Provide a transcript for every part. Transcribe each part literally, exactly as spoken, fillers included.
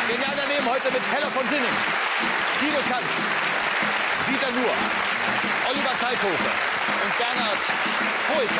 Genial daneben heute mit Hella von Sinning, Guido Kanz, Dieter Nuhr, Oliver Kalkofe und Bernhard Hoeker.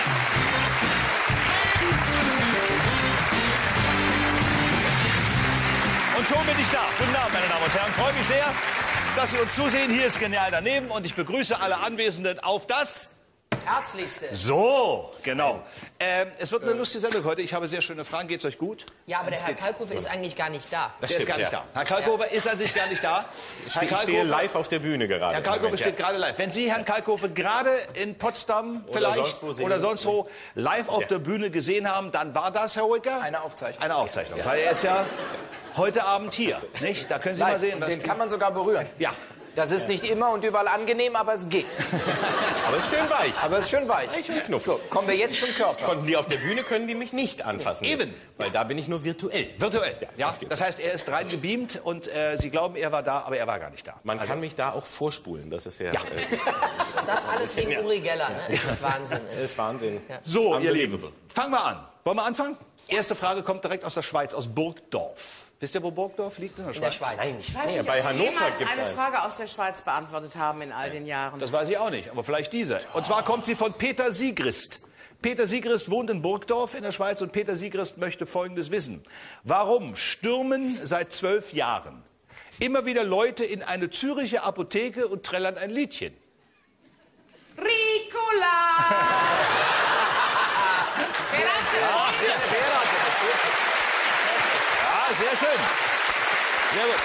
Und schon bin ich da. Guten Abend, meine Damen und Herren. Freue mich sehr, dass Sie uns zusehen. Hier ist Genial daneben und ich begrüße alle Anwesenden auf das Herzlichste. So, genau. Ähm, es wird eine lustige Sendung heute. Ich habe sehr schöne Fragen. Geht's euch gut? Ja, aber der Herr Kalkofe ist eigentlich gar nicht da. Das Der stimmt, ist gar nicht ja. da. Herr Kalkofe ja. ist an sich gar nicht da. Ich stehe, ich stehe live auf der Bühne gerade. Herr Kalkofe Moment, steht ja. gerade live. Wenn Sie Herrn Kalkofe gerade in Potsdam oder vielleicht sonst oder sonst wo live auf ja. der Bühne gesehen haben, dann war das, Herr Hoeker? Eine Aufzeichnung. Eine Aufzeichnung, ja. weil er ist ja heute Abend hier. Nicht? Da können Sie live. mal sehen. Den kann man sogar berühren. Ja. Das ist nicht immer und überall angenehm, aber es geht. Aber es ist schön weich. Aber es ist schön weich. Weich und knuffig. So, kommen wir jetzt zum Körper. Konnten die auf der Bühne, können die mich nicht anfassen. Eben. Weil da bin ich nur virtuell. Virtuell, ja. ja. Das heißt, er ist rein gebeamt und äh, Sie glauben, er war da, aber er war gar nicht da. Man also. kann mich da auch vorspulen, das ist ja... ja. Äh, und das alles wegen ja. Uri Geller, ne? Das ist Wahnsinn. Das ist Wahnsinn. Ja. So, ihr Lieben, fangen wir an. Wollen wir anfangen? Ja. Erste Frage kommt direkt aus der Schweiz, aus Burgdorf. Wisst ihr, wo Burgdorf liegt? In der Schweiz? In der Schweiz. Nein, ich weiß nicht, nicht. Bei Hannover jemals gibt's eine einen. Frage aus der Schweiz beantwortet haben in all den Jahren. Das weiß ich auch nicht, aber vielleicht diese. Und zwar kommt sie von Peter Siegrist. Peter Siegrist wohnt in Burgdorf in der Schweiz und Peter Siegrist möchte Folgendes wissen. Warum stürmen seit zwölf Jahren immer wieder Leute in eine Züricher Apotheke und trällern ein Liedchen? Ricola! Ja, sehr schön. Sehr gut.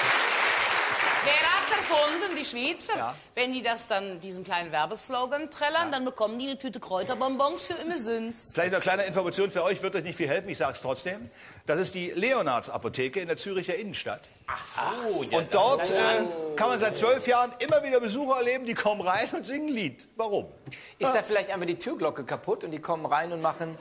Wer hat's erfunden? Die Schweizer. Ja. Wenn die das dann, diesen kleinen Werbeslogan trällern, ja. dann bekommen die eine Tüte Kräuterbonbons für immer Süns. Vielleicht eine kleine Information für euch, wird euch nicht viel helfen, ich sage es trotzdem. Das ist die Leonards-Apotheke in der Züricher Innenstadt. Ach so. Ja, und dort äh, kann man seit zwölf Jahren immer wieder Besucher erleben, die kommen rein und singen ein Lied. Warum? Ist da vielleicht einfach die Türglocke kaputt und die kommen rein und machen...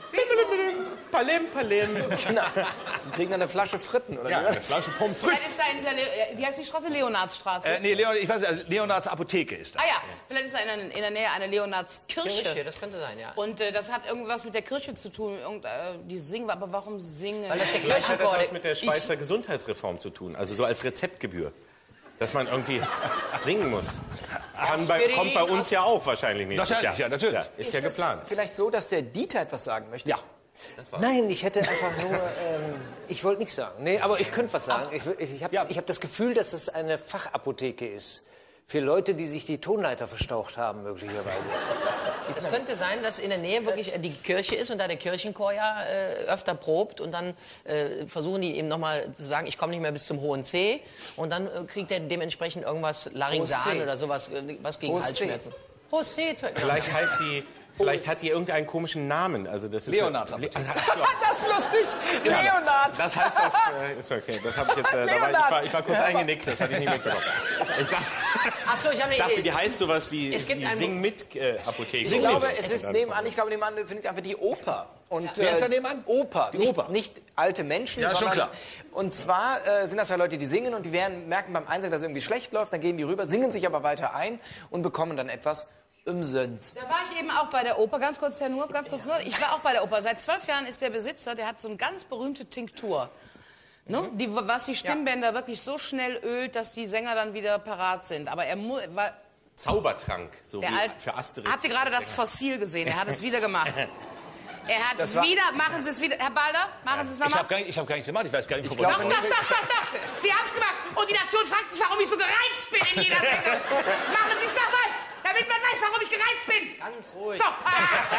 Palim, palim. Genau. Und kriegen dann eine Flasche Fritten, oder ja, wie? eine Flasche Pommes frites. Vielleicht ist da in dieser, Le wie heißt die Straße? Leonardsstraße? Äh, nee, Leon, ich weiß nicht, Leonards Apotheke ist das. Ah ja, vielleicht ist da in, in der Nähe eine Leonardskirche. Kirche, das könnte sein, ja. Und äh, das hat irgendwas mit der Kirche zu tun. Irgend, äh, die singen, aber warum singen? Weil das der Vielleicht hat das Kirchenchor, was mit der Schweizer ich, Gesundheitsreform zu tun, also so als Rezeptgebühr. Dass man irgendwie singen muss. Kann bei, kommt bei uns ja auch wahrscheinlich nicht. Wahrscheinlich, ja, natürlich. Ja, ist, ist ja das geplant. Vielleicht so, dass der Dieter etwas sagen möchte? Ja. Nein, ich hätte einfach nur, ähm, ich wollte nichts sagen. Nee, aber ich könnte was sagen. Ich, ich, ich habe ja. ich hab das Gefühl, dass es eine Fachapotheke ist. Für Leute, die sich die Tonleiter verstaucht haben, möglicherweise. Es könnte sein, dass in der Nähe wirklich die Kirche ist und da der Kirchenchor ja äh, öfter probt und dann äh, versuchen die eben nochmal zu sagen, ich komme nicht mehr bis zum hohen C und dann äh, kriegt er dementsprechend irgendwas Laringsan oder sowas, äh, was gegen Hohes Halsschmerzen. Hohes C. Vielleicht heißt die... Vielleicht hat die irgendeinen komischen Namen. Also das ist Leonards Le Apotheke. Das ist lustig! Ja, Leonard! Das heißt auf... Äh, ist okay, das habe ich jetzt... Äh, da war, ich, war, ich war kurz ja, eingenickt, das hatte ich nicht mitbekommen. Ich dachte, Ach so, ich habe ich dachte, eine die Idee. heißt sowas wie, Es gibt wie ein- Sing-Mit-Apotheke. Ich glaube, es ist nebenan, ich glaube, nebenan finde ich einfach die Oper. Und, Wer ist da äh, nebenan? Oper. Die nicht, Oper. nicht alte Menschen, Ja, schon sondern... klar. Und zwar äh, sind das ja Leute, die singen und die werden, merken beim Einsingen, dass es irgendwie schlecht läuft, dann gehen die rüber, singen sich aber weiter ein und bekommen dann etwas umsonst. Da war ich eben auch bei der Oper, ganz kurz, Herr Nur, ganz kurz nur. Ich war auch bei der Oper. Seit zwölf Jahren ist der Besitzer, der hat so eine ganz berühmte Tinktur. Ne? Die, was die Stimmbänder ja. wirklich so schnell ölt, dass die Sänger dann wieder parat sind. Aber er muss... Zaubertrank, so wie Alt, für Asterix. habt ihr gerade das Fossil gesehen? Er hat es wieder gemacht. Er hat es wieder... Machen Sie es wieder... Herr Balder, machen Sie es Ich nochmal. habe gar, nicht- ich hab gar nichts gemacht, ich weiß gar nicht, wo glaub, Doch, doch, doch, doch, doch. Sie haben es gemacht. Und die Nation fragt sich, warum ich so gereizt bin in jeder Sendung. Machen Sie es nochmal, damit man weiß, warum ich gereizt bin. Ganz ruhig. So. Ah, ah,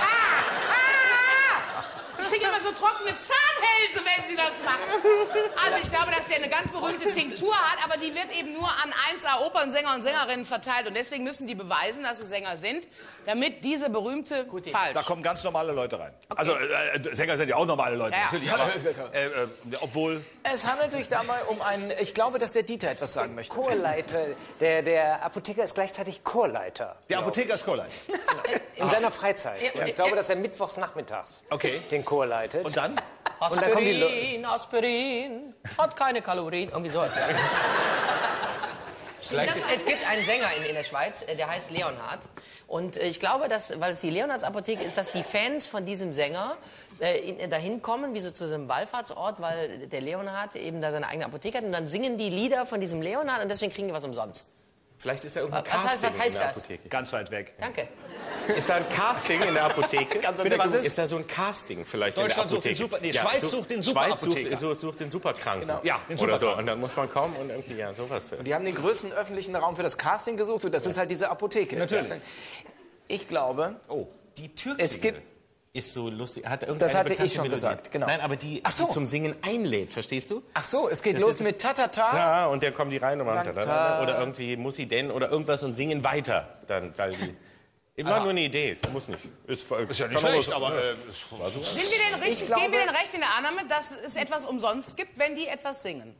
ah. Ich kriege immer so trockene Zahnhälse, wenn Sie das machen. Also ich glaube, dass der eine ganz berühmte Tinktur hat, aber die wird eben nur an eins A Opernsänger und Sängerinnen verteilt. Und deswegen müssen die beweisen, dass sie Sänger sind, damit diese berühmte falsch... Da kommen ganz normale Leute rein. Okay. Also äh, Sänger sind ja auch normale Leute, Ja, ja. natürlich. Aber, äh, äh, obwohl... Es handelt sich dabei um einen... Ich glaube, dass der Dieter etwas sagen möchte. Chorleiter, der, der Apotheker ist gleichzeitig Chorleiter. Der Apotheker ist Chorleiter. In seiner Freizeit. Ja, Ich glaube, dass er mittwochs nachmittags Okay. den Chor leitet. Und dann? Und dann kommen die Leute. Aspirin, Aspirin, hat keine Kalorien. Irgendwie sowas. Ja. Es gibt einen Sänger in, in der Schweiz, äh, der heißt Leonhard. Und äh, ich glaube, dass, weil es die Leonhardsapotheke ist, dass die Fans von diesem Sänger äh, in, dahin kommen, wie so zu einem Wallfahrtsort, weil der Leonhard eben da seine eigene Apotheke hat. Und dann singen die Lieder von diesem Leonhard und deswegen kriegen die was umsonst. Vielleicht ist da irgendein Was heißt- Casting was heißt in der das? Apotheke. Ganz weit weg. Danke. Ist da ein Casting in der Apotheke? Bitte, was ist? Ist da so ein Casting vielleicht Deutschland in der sucht den Apotheke? Super- nee, Schweiz sucht den Schweiz Superapotheker. sucht, sucht den Superkranken. Ja, den Oder so. Superkranken. Und dann muss man kommen und irgendwie, ja, sowas. Für. Die haben den größten öffentlichen Raum für das Casting gesucht und das ist halt diese Apotheke. Natürlich. Ich glaube, Oh. Die Türklinge es gibt... ist so lustig. Hat irgendeine Das hatte ich bekannte schon Melodie. gesagt, genau. Nein, aber die, Ach so. die zum Singen einlädt, verstehst du? Ach so, es geht Das los ist- mit Tatata. Ja, und dann kommen die rein und machen Tata. da, oder irgendwie muss sie denn oder irgendwas und singen weiter. Dann, weil die, immer nur eine Idee, muss nicht. Ist, Ist ja nicht schlecht, aber... Äh, Sind wir denn richtig, glaube- geben wir denn recht in der Annahme, dass es etwas umsonst gibt, wenn die etwas singen?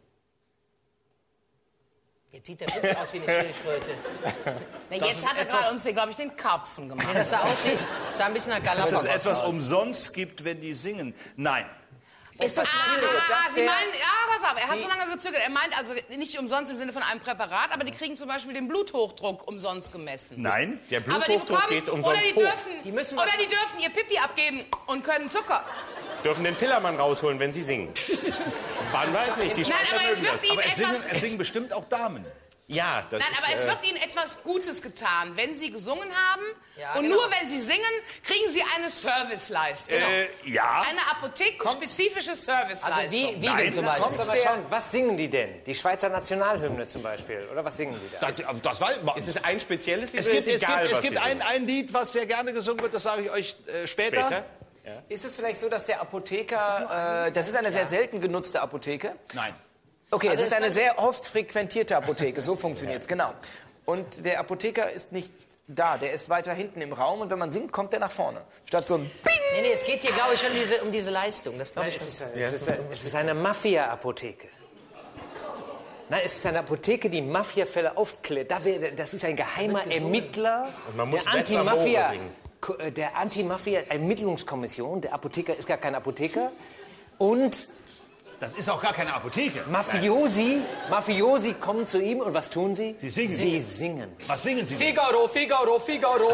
Jetzt sieht der wirklich aus wie eine Schildkröte. Na, jetzt hat er gerade uns, glaube ich, den Karpfen gemacht. Nee, das sah aus wie, das sah ein bisschen nach dass es Galapagos etwas aus. umsonst gibt, wenn die singen. Nein. Ist das Ah, ah, ah, Sie der- meinen, ja, pass auf, er hat so lange gezögert. Er meint also nicht umsonst im Sinne von einem Präparat, aber die kriegen zum Beispiel den Bluthochdruck umsonst gemessen. Nein. Der Aber die Bluthochdruck bekommen, geht umsonst oder die hoch. dürfen, Die müssen oder was- die dürfen ihr Pipi abgeben und können Zucker. Dürfen den Pillermann rausholen, wenn sie singen. Man weiß nicht, die Nein, Schweizer aber es mögen wird das. ihnen Aber es singen, etwas... es singen bestimmt auch Damen. Ja, das Nein, ist, aber es äh, wird ihnen etwas Gutes getan, wenn sie gesungen haben. Ja, und genau. nur wenn sie singen, kriegen sie eine Serviceleistung. Äh, ja. Eine apothekenspezifische Serviceleistung. Also wie, wie Nein. denn zum Beispiel? Kommt aber schauen, was singen die denn? Die Schweizer Nationalhymne zum Beispiel. Oder was singen die da? Das, das war, ist es ein spezielles Lied es oder gibt, ist es egal, gibt, es was gibt sie ein, singen? ein Lied, was sehr gerne gesungen wird, das sage ich euch äh, später. Später? Ist es vielleicht so, dass der Apotheker... Äh, das ist eine sehr selten genutzte Apotheke. Nein. Okay, Also es ist es eine kann- sehr oft frequentierte Apotheke. So funktioniert es, genau. Und der Apotheker ist nicht da. Der ist weiter hinten im Raum und wenn man singt, kommt der nach vorne. Statt so ein... Nee, nee, es geht hier, glaube ich, schon um diese, um diese Leistung. Das glaube Nein, ich es schon. ist, es ist, es ist eine Mafia-Apotheke. Nein, es ist eine Apotheke, die Mafiafälle aufklärt. Da wär, das ist ein geheimer Ermittler Und man muss der besser Anti-Mafia, Moore singen. Ko- äh, der Anti-Mafia-Ermittlungskommission. Der Apotheker ist gar kein Apotheker. Und Das ist auch gar keine Apotheke. Mafiosi, Mafiosi kommen zu ihm und was tun sie? Sie singen. Sie singen. Was singen Sie denn? Figaro, Figaro, Figaro.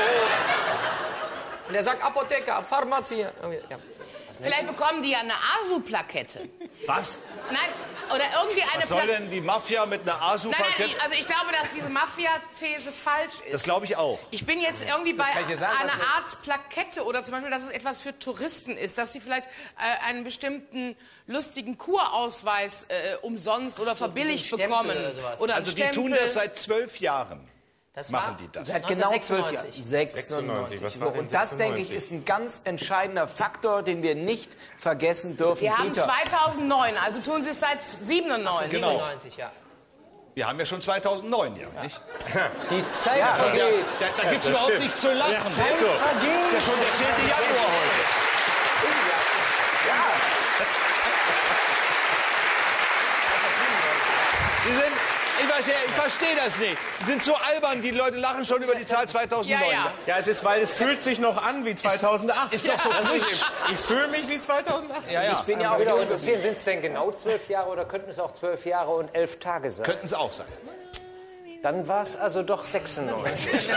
Und er sagt Apotheker, Pharmazie. Ja. Vielleicht bekommen die ja eine A S U-Plakette. Was? Nein, oder irgendwie eine Was soll Plakette. denn die Mafia mit einer Nein, nein, A-Super-Kette? ich- also ich glaube, dass diese Mafia-These falsch ist. Das glaube ich auch. Ich bin jetzt irgendwie bei kann ich dir sagen, einer was- Art Plakette oder zum Beispiel, dass es etwas für Touristen ist, dass sie vielleicht äh, einen bestimmten lustigen Kurausweis äh, umsonst oder verbilligt Stempel bekommen. oder sowas. Oder Also einen die tun Stempel. das seit zwölf Jahren. Das Machen war die das? Seit genau zwölf Jahren. neunzehnhundertsechsundneunzig. sechsundneunzig. Was So, war denn und das, denke ich, sechsundneunzig? ist ein ganz entscheidender Faktor, den wir nicht vergessen dürfen. Wir haben Peter, zweitausendneun, also tun sie es seit siebenundneunzig. Genau. siebenundneunzig, ja. Wir haben ja schon zweitausendneun, ja, nicht? Die Zeit vergeht. Da, da gibt es überhaupt stimmt. nichts zu lachen. Ja, Das ist so. ist ja schon der zehnte Januar heute. Sie sind, ich, weiß ja, ich verstehe das nicht. Sie sind so albern, die Leute lachen schon über die Zahl zweitausendneun. Ja, ja. Ja, es ist, weil es fühlt sich noch an wie zweitausendacht. Ist doch so Also frisch. ich, ich fühle mich wie zweitausendacht. Ja, ja. ich bin ja auch Würde auch jung interessieren, sind es denn genau zwölf Jahre oder könnten es auch zwölf Jahre und elf Tage sein? Könnten es auch sein. Dann war es also doch sechsundneunzig.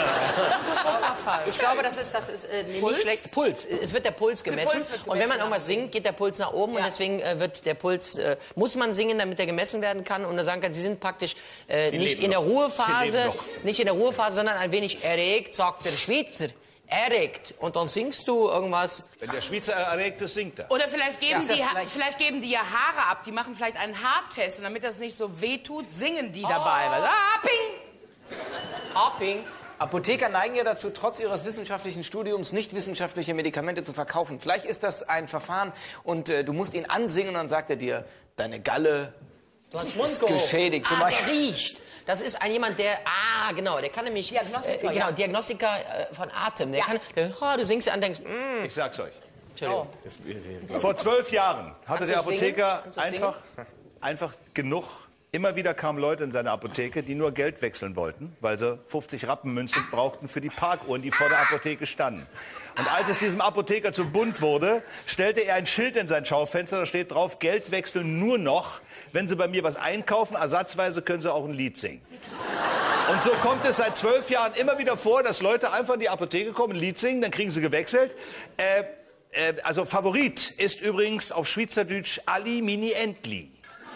Ich glaube, das ist, das ist äh, nicht schlecht. Puls. Es wird der Puls gemessen. Puls wird Und wenn man gemessen, irgendwas singt, geht der Puls nach oben. Ja. Und deswegen äh, wird der Puls, äh, muss man singen, damit er gemessen werden kann. Und er sagen kann, Sie sind praktisch äh, nicht leben in der noch. Ruhephase, Sie leben noch. nicht in der Ruhephase, sondern ein wenig erregt, sagt der Schweizer. Erregt. Und dann singst du irgendwas. Wenn der Schweizer erregt ist, singt er. Oder vielleicht geben, Ist das die, Ha- vielleicht- vielleicht geben die ja Haare ab. Die machen vielleicht einen Haartest. Und damit das nicht so wehtut, singen die dabei. Weil, ah, ping! Hopping. Apotheker neigen ja dazu, trotz ihres wissenschaftlichen Studiums nicht wissenschaftliche Medikamente zu verkaufen. Vielleicht ist das ein Verfahren und äh, du musst ihn ansingen und dann sagt er dir, deine Galle Du hast ist Mundgeruch. geschädigt. Zum Ah, der Beispiel. riecht. Das ist ein jemand, der, ah, genau, der kann nämlich, Diagnostiker, äh, genau, ja. Diagnostiker äh, von Atem. Der Ja. kann, der, ah, du singst an, denkst, mm, Ich sag's euch. Entschuldigung. Vor zwölf Jahren hatte Kannst der du singen? Apotheker Kannst du einfach, einfach genug Immer wieder kamen Leute in seine Apotheke, die nur Geld wechseln wollten, weil sie fünfzig Rappenmünzen brauchten für die Parkuhren, die vor der Apotheke standen. Und als es diesem Apotheker zu bunt wurde, stellte er ein Schild in sein Schaufenster, da steht drauf, Geld wechseln nur noch, wenn Sie bei mir was einkaufen, ersatzweise können Sie auch ein Lied singen. Und so kommt es seit zwölf Jahren immer wieder vor, dass Leute einfach in die Apotheke kommen, ein Lied singen, dann kriegen sie gewechselt. Äh, äh, also Favorit ist übrigens auf Schweizerdeutsch Ali Mini Endli.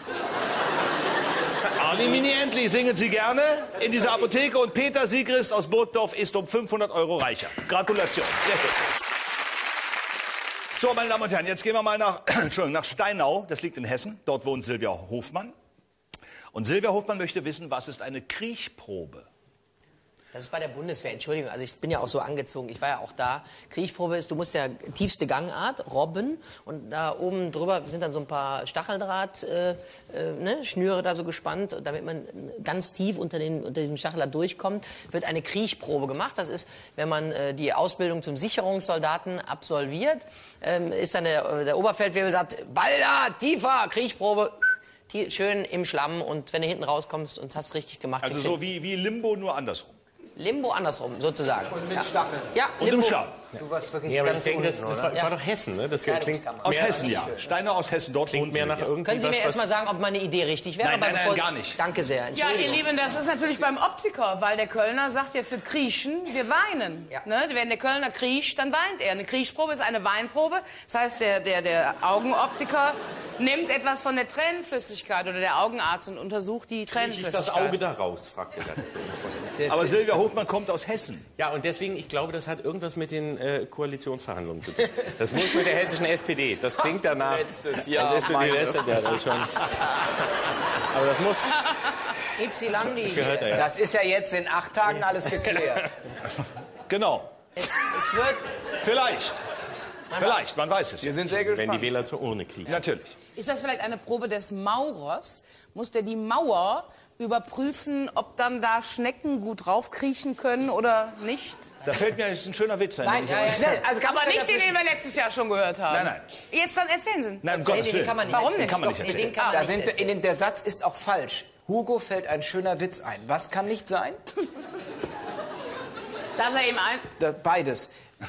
Ali Mini Endli singen Sie gerne in dieser Apotheke und Peter Siegrist aus Burgdorf ist um fünfhundert Euro reicher. Gratulation. Sehr gut. So, meine Damen und Herren, jetzt gehen wir mal nach, Entschuldigung, nach Steinau. Das liegt in Hessen. Dort wohnt Silvia Hofmann. Und Silvia Hofmann möchte wissen, was ist eine Kriechprobe? Das ist bei der Bundeswehr, Entschuldigung, also ich bin ja auch so angezogen, ich war ja auch da. Kriechprobe ist, du musst ja tiefste Gangart, Robben, und da oben drüber sind dann so ein paar Stacheldraht, äh, äh, ne, Schnüre da so gespannt, und damit man ganz tief unter, den, unter diesem Stacheldraht durchkommt, wird eine Kriechprobe gemacht. Das ist, wenn man äh, die Ausbildung zum Sicherungssoldaten absolviert, ähm, ist dann der, der Oberfeldwebel sagt, Balder, tiefer, Kriechprobe. Schön im Schlamm, und wenn du hinten rauskommst und hast richtig gemacht. Also so wie, wie Limbo, nur andersrum. Limbo andersrum, sozusagen. Und mit ja. Stacheln. Ja, Und Limbo. im Schlamm. Du warst wirklich Nee, aber ich ganz denke, das, unten, das oder? war, war doch Hessen, ne? Das Ja, klingt das kann man. Aus mehr, Hessen, ja. Steinau aus Hessen, dort klingt wohnt mehr sie. nach irgendwie Können Sie mir was, erst mal was... sagen, ob meine Idee richtig wäre? Nein, nein, nein, bevor- gar nicht. Danke sehr, Ja, Entschuldigung. ihr Lieben, das ist natürlich beim Optiker, weil der Kölner sagt ja für Kriechen, wir weinen. Ja. Ne? Wenn der Kölner kriecht, dann weint er. Eine Kriechprobe ist eine Weinprobe. Das heißt, der, der, der Augenoptiker nimmt etwas von der Tränenflüssigkeit oder der Augenarzt und untersucht die Kriege ich Tränenflüssigkeit. das Auge da raus, fragt er dann. Aber Silvia Hofmann kommt aus Hessen. Ja, und deswegen, ich glaube, das hat irgendwas mit den äh, Koalitionsverhandlungen zu tun. Das muss mit der hessischen S P D. Das klingt danach. Letztes Jahr, Das ist so die letzte, ja, das ist schon. Aber das muss. Ypsilon, die, Gehört er, ja. Das ist ja jetzt in acht Tagen alles geklärt. Genau. es, es wird... Vielleicht. Vielleicht, man weiß es. Wir sind sehr Wenn gespannt. die Wähler zur Urne kriegen. Natürlich. Ist das vielleicht eine Probe des Maurers? Muss der die Mauer überprüfen, ob dann da Schnecken gut raufkriechen können oder nicht? Da fällt mir jetzt ein schöner Witz ein. Nein, den ich- schnell. Also ganz Aber schnell nicht den, dazwischen. den wir letztes Jahr schon gehört haben. Nein, nein. Jetzt dann erzählen Sie. Nein, um Nee, Gottes den Willen. kann man nicht Warum erzählen. nicht? Kann man nicht Nee, erzählen. den kann man Da nicht sind, erzählen. in den, der Satz ist auch falsch. Hugo fällt ein schöner Witz ein. Was kann nicht sein? Dass er ihm ein... Das, beides.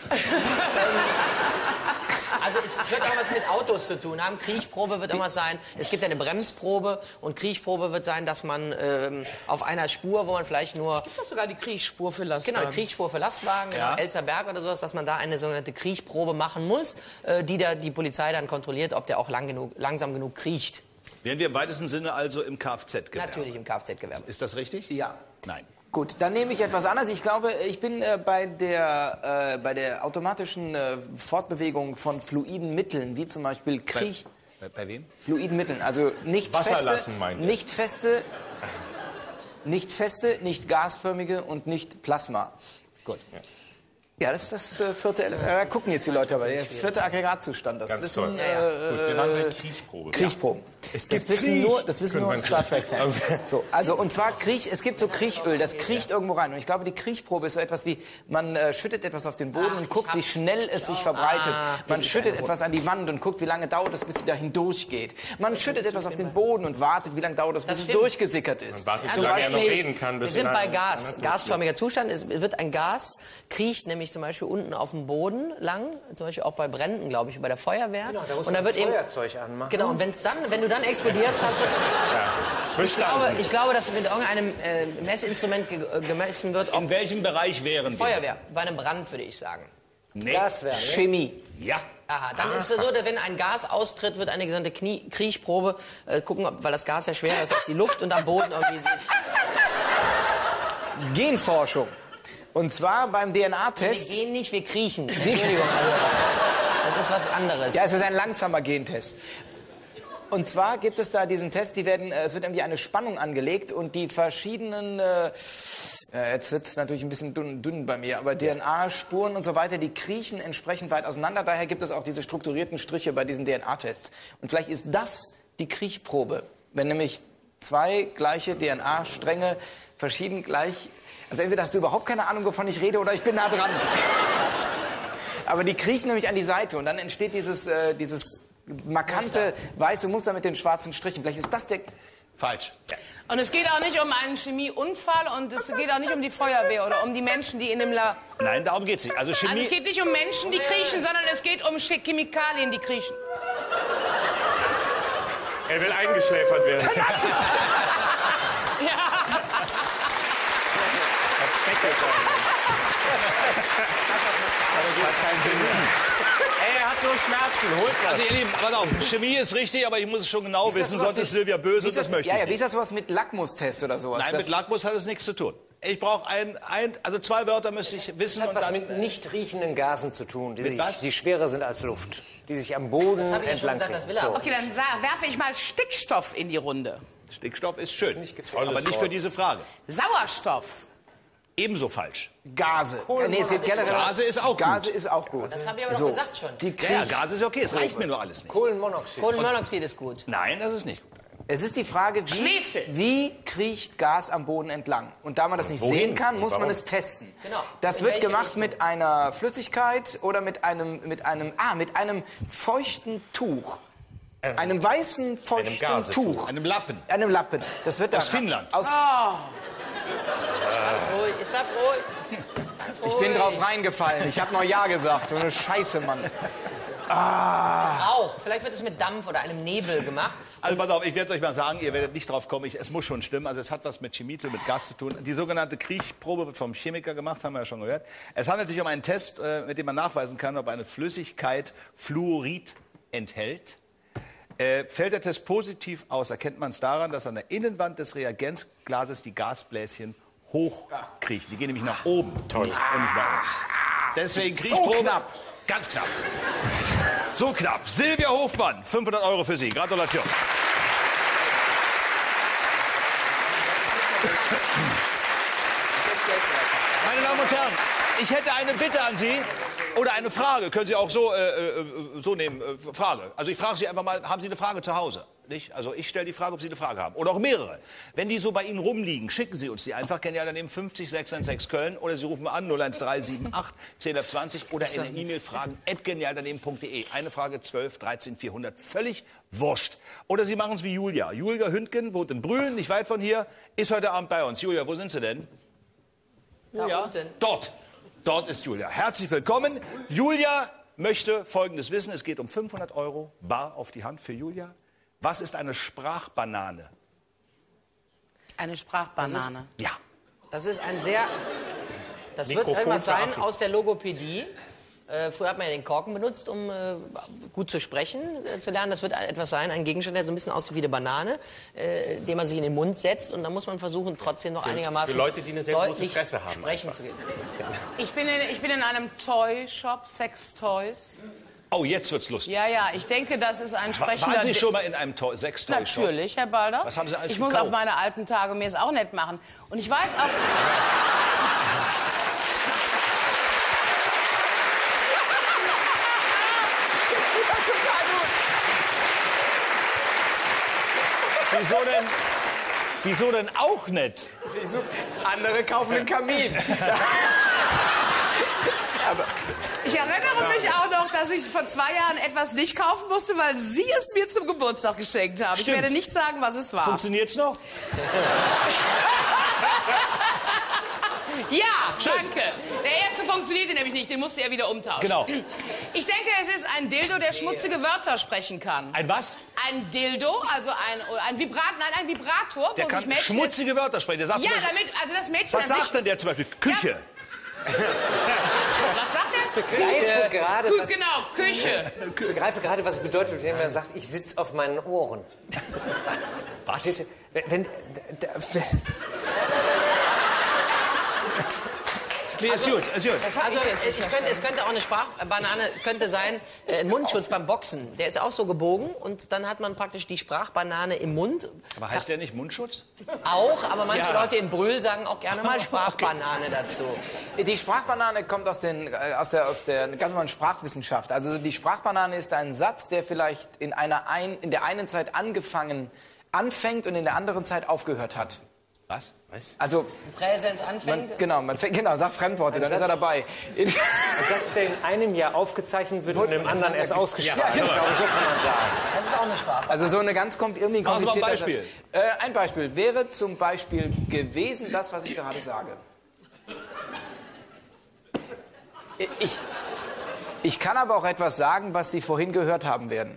Also es wird auch was mit Autos zu tun haben. Kriechprobe wird irgendwas sein. Es gibt ja eine Bremsprobe, und Kriechprobe wird sein, dass man ähm, auf einer Spur, wo man vielleicht nur... Es gibt doch sogar die Kriechspur für Lastwagen. Genau, Kriechspur für Lastwagen, Ja. genau, Elzerberg oder sowas, dass man da eine sogenannte Kriechprobe machen muss, äh, die da die Polizei dann kontrolliert, ob der auch lang genug, langsam genug kriecht. Wären wir im weitesten Sinne also im Kfz-Gewerbe? Natürlich im Kfz-Gewerbe. Ist das richtig? Ja. Nein. Gut, dann nehme ich etwas anderes. Ich glaube, ich bin äh, bei, der, äh, bei der automatischen äh, Fortbewegung von fluiden Mitteln, wie zum Beispiel Kriech... Bei, bei wem? Fluiden Mitteln, also nicht Wasser feste, lassen, meint er. nicht feste, nicht feste, nicht gasförmige und nicht Plasma. Gut. Ja, das ist das äh, vierte Element. Da gucken jetzt die Leute aber. Der vierte Aggregatzustand. Das Ganz wissen, toll. äh, Gut, wir waren bei Kriechprobe. Kriechproben. Es Das gibt wissen Kriech. nur, das wissen Können nur wir- Star Trek-Fans. So, also, und zwar Kriech, es gibt so Kriechöl, das kriecht irgendwo rein. Und ich glaube, die Kriechprobe ist so etwas wie, man äh, schüttet etwas auf den Boden Ach, und ich guckt, wie hab's. schnell es sich verbreitet. Ah, Man schüttet etwas an die Wand und guckt, wie lange dauert es, bis sie da hindurchgeht. Man schüttet etwas auf den Boden und wartet, wie lange dauert es, bis Das es stimmt. durchgesickert ist. Wartet, Also solange er noch Beispiel, reden kann. wir bis sind er bei dann- Gas, gasförmiger Zustand. Es wird ein Gas, kriecht nämlich zum Beispiel unten auf dem Boden lang, zum Beispiel auch bei Bränden, glaube ich, bei der Feuerwehr. Genau, da muss und man da wird eben, Feuerzeug anmachen. genau, und wenn's dann, wenn du dann explodierst, hast du, ich glaube, Bestanden. ich glaube, dass mit irgendeinem äh, Messinstrument ge äh, gemessen wird, ob In welchem Bereich wären wir? Feuerwehr, bei einem Brand, würde ich sagen. Nee. Gaswärme. Chemie. Ja. Aha, dann ist es so, dass wenn ein Gas austritt, wird eine gesamte Knie Kriechprobe äh, gucken, ob, weil das Gas ja schwerer ist als die Luft und am Boden irgendwie sich... Genforschung. Und zwar beim D N Wir A-Test. gehen nicht, wir kriechen. Entschuldigung, also, das ist was anderes. Ja, es ist ein langsamer Gentest. Und zwar gibt es da diesen Test, die werden, äh, es wird irgendwie eine Spannung angelegt und die verschiedenen, äh, äh, jetzt wird es natürlich ein bisschen dünn, dünn bei mir, aber D N A-Spuren und so weiter, die kriechen entsprechend weit auseinander. Daher gibt es auch diese strukturierten Striche bei diesen D N A-Tests. Und vielleicht ist das die Kriechprobe, wenn nämlich zwei gleiche D N A-Stränge verschieden gleich, also entweder hast du überhaupt keine Ahnung, wovon ich rede, oder ich bin nah dran. Aber die kriechen nämlich an die Seite und dann entsteht dieses, äh, dieses markante weiße Muster mit den schwarzen Strichen. Vielleicht ist das der Falsch. Ja. Und es geht auch nicht um einen Chemieunfall und es geht auch nicht um die Feuerwehr oder um die Menschen, die in dem La... Nein, darum geht es nicht. Also, Chemie Also es geht nicht um Menschen, die kriechen, sondern es geht um Chemikalien, die kriechen. Er will eingeschläfert werden. Ja. Er hat nur Schmerzen, holt was. Also ihr Lieben, pass auf, Chemie ist richtig, aber ich muss es schon genau wissen, sonst ist Silvia böse und das möchte ja, ich ja, Wie nicht. ist das sowas mit Lackmustest oder sowas? Nein, das mit Lackmus hat es nichts zu tun. Ich brauche ein, ein, also zwei Wörter müsste ich wissen Das hat und was dann... mit nicht riechenden Gasen zu tun, die, Mit sich, was? die schwerer sind als Luft, die sich am Boden Das habe ich ja schon entlang gesagt, das will kriechen. er. Okay, dann sa- werfe ich mal Stickstoff in die Runde. Stickstoff ist schön, nicht gefährlich. aber nicht für diese Frage. Sauerstoff. Ebenso falsch. Gase. Ja, nee, es geht generell. Gase ist auch Gase gut. ist auch gut. Das habe ich aber so, doch gesagt schon. Die Ja, Kriech ja, Gase ist okay, es reicht mir nur alles nicht. Kohlenmonoxid. Kohlenmonoxid ist gut. Nein, das ist nicht gut. Es ist die Frage, wie, Schwefel. wie kriecht Gas am Boden entlang? Und da man das nicht wohin? sehen kann, Und muss man warum? es testen. Genau. Das In wird welche gemacht Richtung? mit einer Flüssigkeit oder mit einem, mit einem, ah, mit einem feuchten Tuch. Einem weißen, feuchten Gasetuch. Tuch. Einem Lappen. Einem Lappen. Das wird Aus da- Finnland. Aus, Ganz ruhig, ich bleib ruhig. Ganz ruhig. ich bin drauf reingefallen. Ich habe noch Ja gesagt. So eine Scheiße, Mann. Rauch. Vielleicht wird es mit Dampf oder einem Nebel gemacht. Also pass auf, ich werde es euch mal sagen, ihr werdet nicht drauf kommen, ich, es muss schon stimmen. Also es hat was mit Chemie, mit Gas zu tun. Die sogenannte Kriechprobe wird vom Chemiker gemacht, haben wir ja schon gehört. Es handelt sich um einen Test, äh, mit dem man nachweisen kann, ob eine Flüssigkeit Fluorid enthält. Äh, fällt der Test positiv aus, erkennt man es daran, dass an der Innenwand des Reagenzglases die Gasbläschen hochkriechen. Die gehen nämlich nach oben Toll. Und nicht nach unten. Deswegen So Kriechprobe. knapp. Ganz knapp. So knapp. Silvia Hofmann, fünfhundert Euro für Sie. Gratulation. Meine Damen und Herren, ich hätte eine Bitte an Sie oder eine Frage. Können Sie auch so, äh, äh, so nehmen, äh, Frage. Also ich frage Sie einfach mal, haben Sie eine Frage zu Hause? Nicht? Also ich stelle die Frage, ob Sie eine Frage haben. Oder auch mehrere. Wenn die so bei Ihnen rumliegen, schicken Sie uns die einfach. Genial daneben fünfzig sechshundertsechzehn Köln oder Sie rufen an null eins drei sieben acht zehn elf zwanzig oder in der E-Mail fragen at genialdaneben punkt de. Eine Frage zwölf dreizehn vierhundert. Völlig wurscht. Oder Sie machen es wie Julia. Julia Hündgen wohnt in Brühl, nicht weit von hier, ist heute Abend bei uns. Julia, wo sind Sie denn? Da Ja, unten. dort. Dort ist Julia. Herzlich willkommen. Julia möchte Folgendes wissen. Es geht um fünfhundert Euro bar auf die Hand für Julia. Was ist eine Sprachbanane? Eine Sprachbanane. Ja. Das ist ein sehr... Das wird Mikrofon irgendwas für sein Affi. aus der Logopädie. Äh, früher hat man ja den Korken benutzt, um äh, gut zu sprechen, äh, zu lernen. Das wird etwas sein, ein Gegenstand, der so ein bisschen aussieht wie eine Banane, äh, den man sich in den Mund setzt. Und dann muss man versuchen, trotzdem noch einigermaßen für Leute, die eine sehr große deutlich Fresse haben sprechen einfach. zu gehen. Ich bin, in, ich bin in einem Toy-Shop, Sex-Toys. Oh, jetzt wird's lustig. Ja, ja, ich denke, das ist ein sprechender... Waren Sie Di- schon mal in einem Toy- Sextoy-Shop? Natürlich, Herr Balder. Was haben Sie alles Ich muss gekauft? auf meine alten Tage mir es auch nett machen. Und ich weiß auch... Wieso denn, wieso denn auch nicht? Andere kaufen einen Kamin. Ich erinnere mich auch noch, dass ich vor zwei Jahren etwas nicht kaufen musste, weil Sie es mir zum Geburtstag geschenkt haben. Stimmt. Ich werde nicht sagen, was es war. Funktioniert's noch? Ja, danke. Der erste funktionierte nämlich nicht, den musste er wieder umtauschen. Genau. Ich denke, es ist ein Dildo, der schmutzige Wörter sprechen kann. Ein was? Ein Dildo, also ein, ein Vibrat, nein, ein Vibrator, Der wo kann sich Mädchen... schmutzige Wörter sprechen. Der sagt Ja, zum Beispiel, damit, also das Mädchen... was an sich- sagt denn der zum Beispiel? Küche. Was sagt er? begreife gerade, Kü- was, Genau, Küche. ich begreife gerade, was es bedeutet, wenn man sagt, ich sitze auf meinen Ohren. Was? Verstehst du? Wenn, wenn, da, da, Nee, ist gut, ist gut. Also ich könnte, es könnte auch eine Sprachbanane könnte sein, äh, ein Mundschutz beim Boxen. Der ist auch so gebogen und dann hat man praktisch die Sprachbanane im Mund. Aber heißt der nicht Mundschutz? Auch, aber manche Ja. Leute in Brühl sagen auch gerne mal Sprachbanane dazu. Die Sprachbanane kommt aus, den, äh, aus, der, aus der ganz normalen Sprachwissenschaft. Also die Sprachbanane ist ein Satz, der vielleicht in, einer ein, in der einen Zeit angefangen, anfängt und in der anderen Zeit aufgehört hat. Was? Was? Also, Präsens anfängt. man, genau, man fängt, genau, sag Fremdworte, dann Satz- ist er dabei. In, Ein Satz, der in einem Jahr aufgezeichnet wird und im anderen erst ausgestrahlt. Ja, genau. Ich glaube, so kann man sagen. Das ist auch eine Sprache. also so eine ganz kom irgendwie Machen Sie mal ein komplizierte Beispiel. Satz. Äh, ein Beispiel wäre zum Beispiel gewesen, das, was ich gerade sage. Ich, ich kann aber auch etwas sagen, was Sie vorhin gehört haben werden.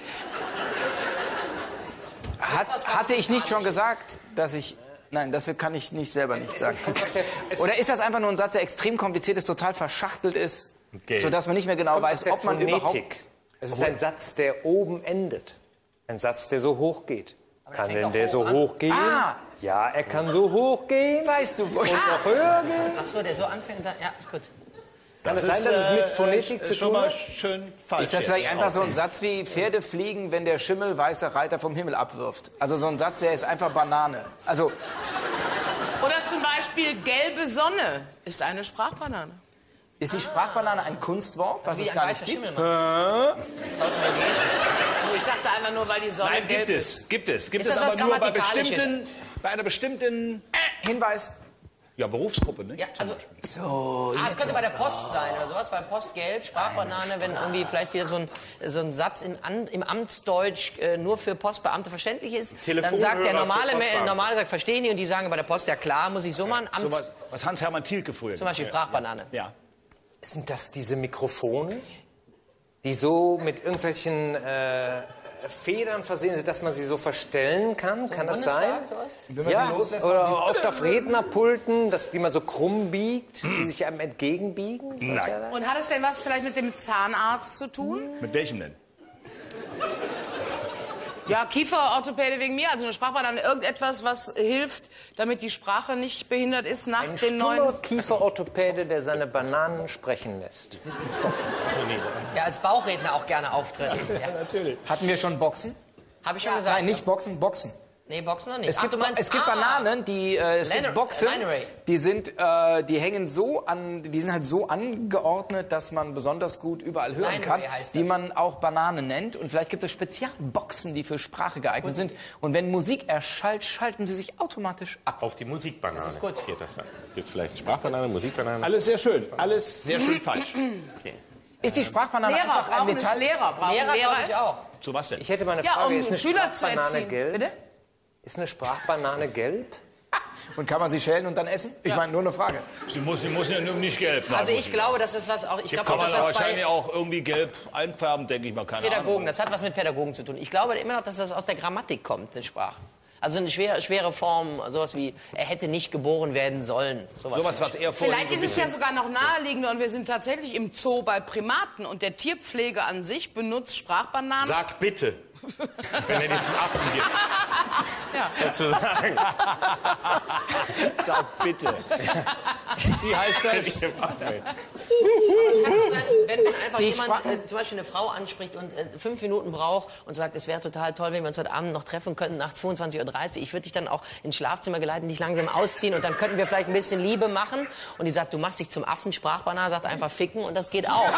Hat, hatte ich nicht schon gesagt, dass ich... Nein, das kann ich nicht selber nicht sagen. Oder ist das einfach nur ein Satz, der extrem kompliziert ist, total verschachtelt ist, Gelb. sodass man nicht mehr genau weiß, ob man überhaupt... Es ist ein Satz, der oben endet. Ein Satz, der so hoch geht. Kann fängt denn auch der hoch so an. hoch gehen? Ah! Ja, er kann so hoch gehen. Weißt du, Und noch höher gehen. Ach so, der so anfängt. Da, ja, ist gut. Kann es sein, dass es mit Phonetik äh, zu schon tun mal hat? schön falsch. ist das vielleicht jetzt. einfach so ein Satz wie Pferde fliegen, wenn der Schimmel weiße Reiter vom Himmel abwirft? Also so ein Satz, der ist einfach Banane. Also, Oder zum Beispiel gelbe Sonne ist eine Sprachbanane. ist die Sprachbanane ein Kunstwort, was Wie es ein gar weißer nicht gibt? Schimmel macht. Oh, ich dachte einfach nur, weil die Sonne Nein, gelb gibt ist. es. Gibt es. Gibt Ist es das was aber nur bei Grammatikalisches? bestimmten, bei einer bestimmten Hinweis. ja, Berufsgruppe, ne? Ja, also, So, ah, es könnte bei der Post sein oder sowas, bei Post gelb, Sprachbanane, wenn irgendwie vielleicht wieder so ein, so ein Satz im, An, im Amtsdeutsch äh, nur für Postbeamte verständlich ist. Dann Telefonhörer sagt der für normale, Postbeamte. normale sagt, verstehen die und die sagen bei der Post, ja klar, muss ich so machen. Amts, So was, was Hans-Hermann Thielke früher zum Beispiel Sprachbanane. Ja. Sind das diese Mikrofone, die so mit irgendwelchen äh, Federn versehen sind, dass man sie so verstellen kann? Kann das sein? Bundestag, sowas? Wenn man Ja, sie loslässt, man oder oft auf Rednerpulten, dass die man so krumm biegt, Hm. die sich einem entgegenbiegen? Nein. Und hat es denn was vielleicht mit dem Zahnarzt zu tun? Mit welchem denn? Ja, Kieferorthopäde wegen mir, also eine Sprachbanane, irgendetwas, was hilft, damit die Sprache nicht behindert ist nach Ein den neuen... stummer Kieferorthopäde, der seine Bananen sprechen lässt. Der als Bauchredner auch gerne auftritt. Ja. Hatten wir schon Boxen? Habe ich schon gesagt. Nein, nicht Boxen, Boxen. Nee, Boxen noch nicht. Es Ach, gibt, du meinst, es gibt ah, Bananen, die, äh, es Liner- gibt Boxen, Lineray. die sind, äh, die hängen so an, die sind halt so angeordnet, dass man besonders gut überall hören Lineray kann, heißt die das. man auch Bananen nennt. Und vielleicht gibt es Spezialboxen, die für Sprache geeignet sind. Und wenn Musik erschallt, schalten sie sich automatisch ab. Auf die Musikbanane. Das ist gut. Geht das dann? Gibt vielleicht Sprachbanane, Musikbanane? Alles sehr schön. Alles sehr schön falsch. Ist die Sprachbanane Lehrer, einfach ein brauchen es Metall? Lehrer, brauchen Lehrer, Lehrer glaube ich auch. Zu was denn? Ich hätte mal eine Ja, Frage. um ist eine Schüler zu Sprachbanane erziehen. gelb? Bitte? Ist eine Sprachbanane gelb? Und kann man sie schälen und dann essen? Ich meine, nur eine Frage. Sie muss, sie muss ja nur nicht gelb. Also ich glaube, dass das was auch, ich glaube, Kann dass man das wahrscheinlich bei auch irgendwie gelb einfärben, denke ich mal. Keine Pädagogen, Ahnung. das hat was mit Pädagogen zu tun. Ich glaube immer noch, dass das aus der Grammatik kommt, die Sprache. Also eine schwere, schwere Form, sowas wie, er hätte nicht geboren werden sollen. Sowas, Sowas, was er vorhin Vielleicht so ein ist es ja bisschen- sogar noch naheliegender und wir sind tatsächlich im Zoo bei Primaten und der Tierpfleger an sich benutzt Sprachbananen. Sag bitte, wenn er die zum Affen gibt. Ja. Sozusagen. Sag bitte. Wie heißt das? Wenn, wenn einfach jemand äh, zum Beispiel eine Frau anspricht und äh, fünf Minuten braucht und sagt, es wäre total toll, wenn wir uns heute Abend noch treffen könnten nach zweiundzwanzig Uhr dreißig. Ich würde dich dann auch ins Schlafzimmer geleiten, dich langsam ausziehen und dann könnten wir vielleicht ein bisschen Liebe machen. Und die sagt, du machst dich zum Affen, Sprachbanane, sagt einfach ficken und das geht auch.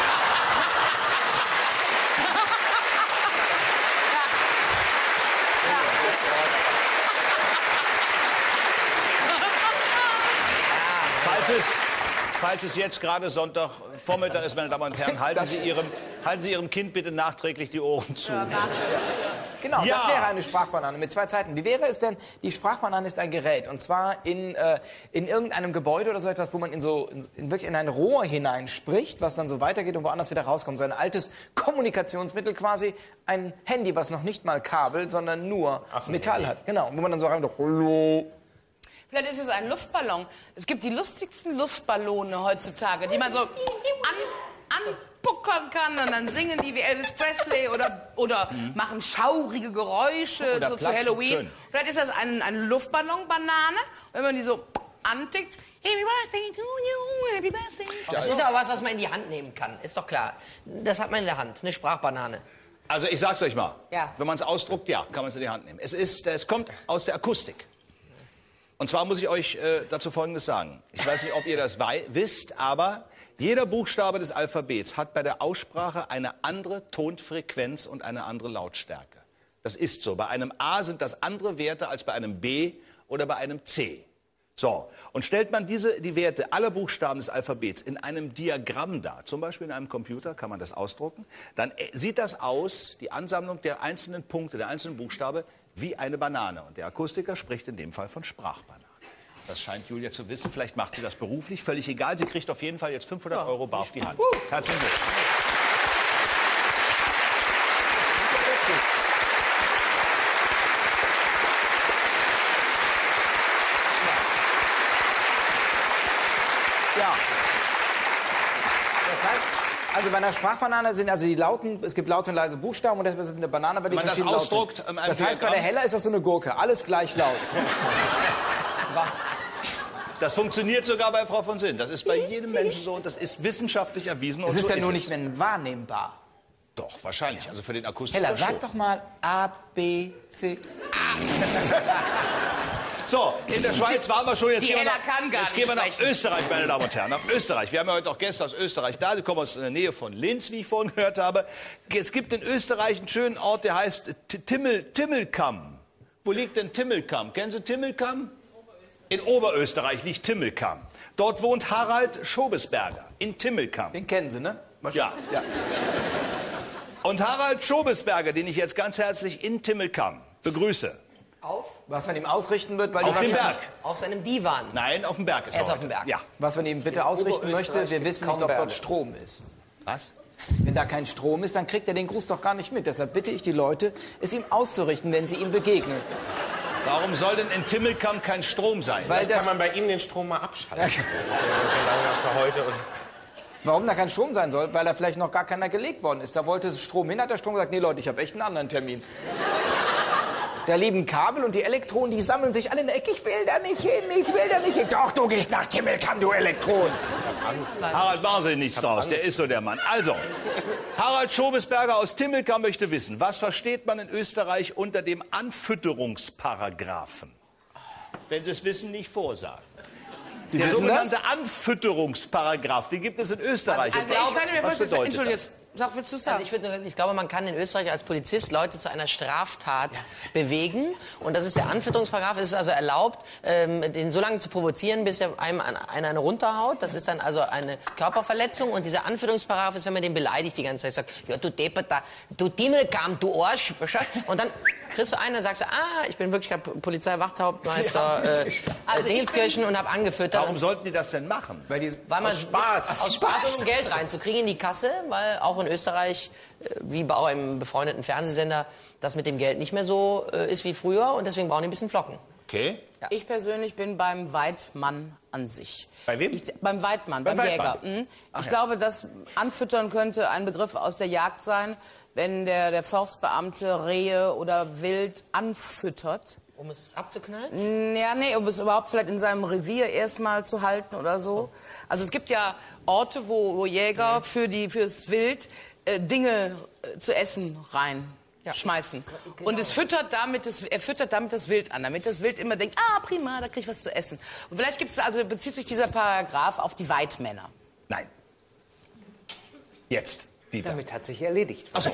Falls es, falls es jetzt gerade Sonntagvormittag ist, meine Damen und Herren, halten Sie, Ihrem, halten Sie Ihrem Kind bitte nachträglich die Ohren zu. Genau, Ja. das wäre eine Sprachbanane mit zwei Zeiten. Wie wäre es denn, die Sprachbanane ist ein Gerät und zwar in, äh, in irgendeinem Gebäude oder so etwas, wo man in so in, in wirklich in ein Rohr hineinspricht, was dann so weitergeht und woanders wieder rauskommt. So ein altes Kommunikationsmittel quasi, ein Handy, was noch nicht mal Kabel, sondern nur Metall hat. Genau, wo man dann so rein, hallo. Vielleicht ist es ein Luftballon. Es gibt die lustigsten Luftballone heutzutage, die man so an, anpuckern kann und dann singen die wie Elvis Presley oder, oder machen schaurige Geräusche Oder so zu platzen. Halloween. Schön. Vielleicht ist das ein, eine Luftballon-Banane. Wenn man die so antickt, Happy Birthday to you, Happy Birthday. Das ist aber was, was man in die Hand nehmen kann. Ist doch klar. Das hat man in der Hand, eine Sprachbanane. Also ich sag's euch mal. Ja. Wenn man es ausdruckt, ja, kann man es in die Hand nehmen. Es, ist, es kommt aus der Akustik. Und zwar muss ich euch äh, dazu Folgendes sagen. Ich weiß nicht, ob ihr das wei- wisst, aber jeder Buchstabe des Alphabets hat bei der Aussprache eine andere Tonfrequenz und eine andere Lautstärke. Das ist so. Bei einem A sind das andere Werte als bei einem B oder bei einem C. So, und stellt man diese, die Werte aller Buchstaben des Alphabets in einem Diagramm dar, zum Beispiel in einem Computer, kann man das ausdrucken, dann sieht das aus, die Ansammlung der einzelnen Punkte, der einzelnen Buchstabe, wie eine Banane. Und der Akustiker spricht in dem Fall von Sprachbanane. Das scheint Julia zu wissen, vielleicht macht sie das beruflich, völlig egal. Sie kriegt auf jeden Fall jetzt fünfhundert Euro bar auf die Hand. Herzlichen Glückwunsch. Ja. Das heißt, also bei einer Sprachbanane sind also die lauten, es gibt laute und leise Buchstaben und das ist eine Banane, bei die Wenn man das verschiedenen laut ausdruckt, sind. in einem Das heißt, bei Diagramm- der Hella ist das so eine Gurke, alles gleich laut. Das funktioniert sogar bei Frau von Sinn. Das ist bei jedem Menschen so und das ist wissenschaftlich erwiesen. Es und ist so dann nur es. nicht mehr wahrnehmbar. Doch, wahrscheinlich. Also für den Akustiker Hella, sag schon. doch mal A, B, C. So, in der Schweiz waren wir schon. Jetzt Die gehen wir Hella nach, kann gar jetzt nicht gehen wir nach sprechen. Österreich, meine Damen und Herren. Nach Österreich. Wir haben ja heute auch Gäste aus Österreich da. Die kommen aus der Nähe von Linz, wie ich vorhin gehört habe. Es gibt in Österreich einen schönen Ort, der heißt Timmel, Timmelkamm. Wo liegt denn Timmelkamm? Kennen Sie Timmelkamm? In Oberösterreich liegt Timmelkamm. Dort wohnt Harald Schobesberger in Timmelkamm. Den kennen Sie, ne? Ja. Ja. Und Harald Schobesberger, den ich jetzt ganz herzlich in Timmelkamm begrüße. Auf? Was man ihm ausrichten wird, weil Auf die dem wahrscheinlich- Berg. Auf seinem Divan. Nein, auf dem Berg ist Er ist er auf dem heute. Berg. Ja. Was man ihm bitte ausrichten möchte, wir Oberösterreich wissen gibt's nicht, ob kaum dort Berge. Strom ist. Was? Wenn da kein Strom ist, dann kriegt er den Gruß doch gar nicht mit. Deshalb bitte ich die Leute, es ihm auszurichten, wenn sie ihm begegnen. Warum soll denn in Timmelkamm kein Strom sein? Weil Vielleicht kann das, man bei ihm den Strom mal abschalten. So lange für heute. Und warum da kein Strom sein soll? Weil da vielleicht noch gar keiner gelegt worden ist. Da wollte es Strom hin, hat der Strom gesagt, nee Leute, ich habe echt einen anderen Termin. Da liegen Kabel und die Elektronen, die sammeln sich alle in der Ecke. Ich will da nicht hin, ich will da nicht hin. Doch, du gehst nach Timmelkamm, du Elektron. Harald, machen Sie nichts draus, der ist so der Mann. Also, Harald Schobesberger aus Timmelkamm möchte wissen, was versteht man in Österreich unter dem Anfütterungsparagraphen? Wenn Sie es wissen, nicht vorsagen. Sie Der wissen das? sogenannte Anfütterungsparagraph, den gibt es in Österreich. Also ich könnte mir Was vorstellen, bedeutet Entschuldigung, das? jetzt sag, willst du Also sagen? ich, würd, ich glaube, man kann in Österreich als Polizist Leute zu einer Straftat bewegen. Und das ist der Anfütterungsparagraph. Es ist also erlaubt, ähm, den so lange zu provozieren, bis er einem an, an eine runterhaut. Das ist dann also eine Körperverletzung. Und dieser Anfütterungsparagraph ist, wenn man den beleidigt die ganze Zeit. Sagt, ja, du Deppert da, du Timmelkamm, du Arsch. Und dann kriegst du einen und sagst, ah, ich bin wirklich Polizeiwachthauptmeister äh, Also ich Dingenskirchen und habe angefüttert. Warum sollten die das denn machen? Weil die, Weil man Aus Spaß. Aus Spaß, und um Geld reinzukriegen in die Kasse, weil auch in Österreich, äh, wie bei auch einem befreundeten Fernsehsender, das mit dem Geld nicht mehr so äh, ist wie früher und deswegen brauchen die ein bisschen Flocken. Okay. Ich persönlich bin beim Weidmann an sich. Bei wem? Ich, beim Weidmann, Beim beim, Weidmann. Jäger. Mhm. Ach Ich ja. glaube, das Anfüttern könnte ein Begriff aus der Jagd sein, wenn der, der Forstbeamte Rehe oder Wild anfüttert. Um es abzuknallen? Ja, nee, um es überhaupt vielleicht in seinem Revier erstmal zu halten oder so. Also es gibt ja Orte, wo, wo Jäger für die, fürs Wild äh, Dinge äh, zu essen rein. Ja. Schmeißen. Und es füttert damit das, er füttert damit das Wild an, damit das Wild immer denkt, ah prima, da krieg ich was zu essen. Und vielleicht gibt's also bezieht sich dieser Paragraph auf die Weidmänner. Nein. Jetzt, Dieter. Damit hat sich erledigt. Ach so.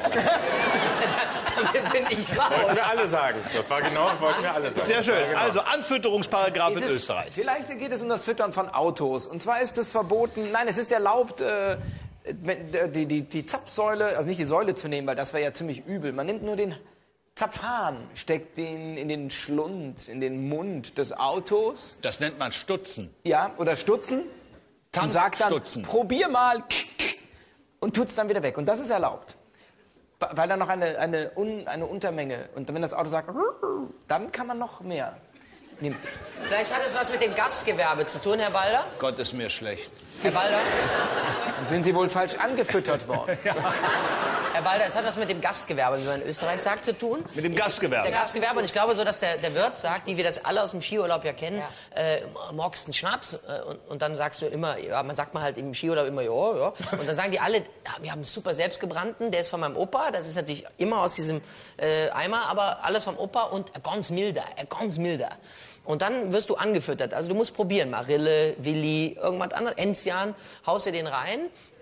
Damit bin ich raus. wollten wir alle sagen. Das war genau, das wollten wir alle sagen. Sehr schön. Ja, genau. Also Anfütterungsparagraph in Dieses- Österreich. Vielleicht geht es um das Füttern von Autos. Und zwar ist es verboten, nein, es ist erlaubt, äh, wenn- die, die, die Zapfsäule, also nicht die Säule zu nehmen, weil das wäre ja ziemlich übel. Man nimmt nur den Zapfhahn, steckt den in den Schlund, in den Mund des Autos, Das nennt man Stutzen. ja, oder stutzen und sagt dann, Tankstutzen. probier mal und tut's dann wieder weg. Und das ist erlaubt. Weil da noch eine, eine, Un, eine Untermenge, und wenn das Auto sagt, dann kann man noch mehr nehmen. Vielleicht hat es was mit dem Gastgewerbe zu tun, Herr Balder. Gott, ist mir schlecht. Herr Balder, Dann sind sie wohl falsch angefüttert worden. Herr Balder, es hat was mit dem Gastgewerbe, wie man in Österreich sagt, zu tun. Mit dem Gastgewerbe. Der Gastgewerbe. Und ich glaube so, dass der, der Wirt sagt, wie wir das alle aus dem Skiurlaub ja kennen, äh, morgst einen Schnaps. Äh, und, und dann sagst du immer, ja, man sagt mal halt im Skiurlaub immer, ja, ja. Und dann sagen die alle, ja, wir haben einen super selbstgebrannten, der ist von meinem Opa. Das ist natürlich immer aus diesem äh, Eimer, aber alles vom Opa und ganz milder, ganz milder. Und dann wirst du angefüttert. Also du musst probieren. Marille, Willi, irgendwas anderes, Enzian, haust dir den rein.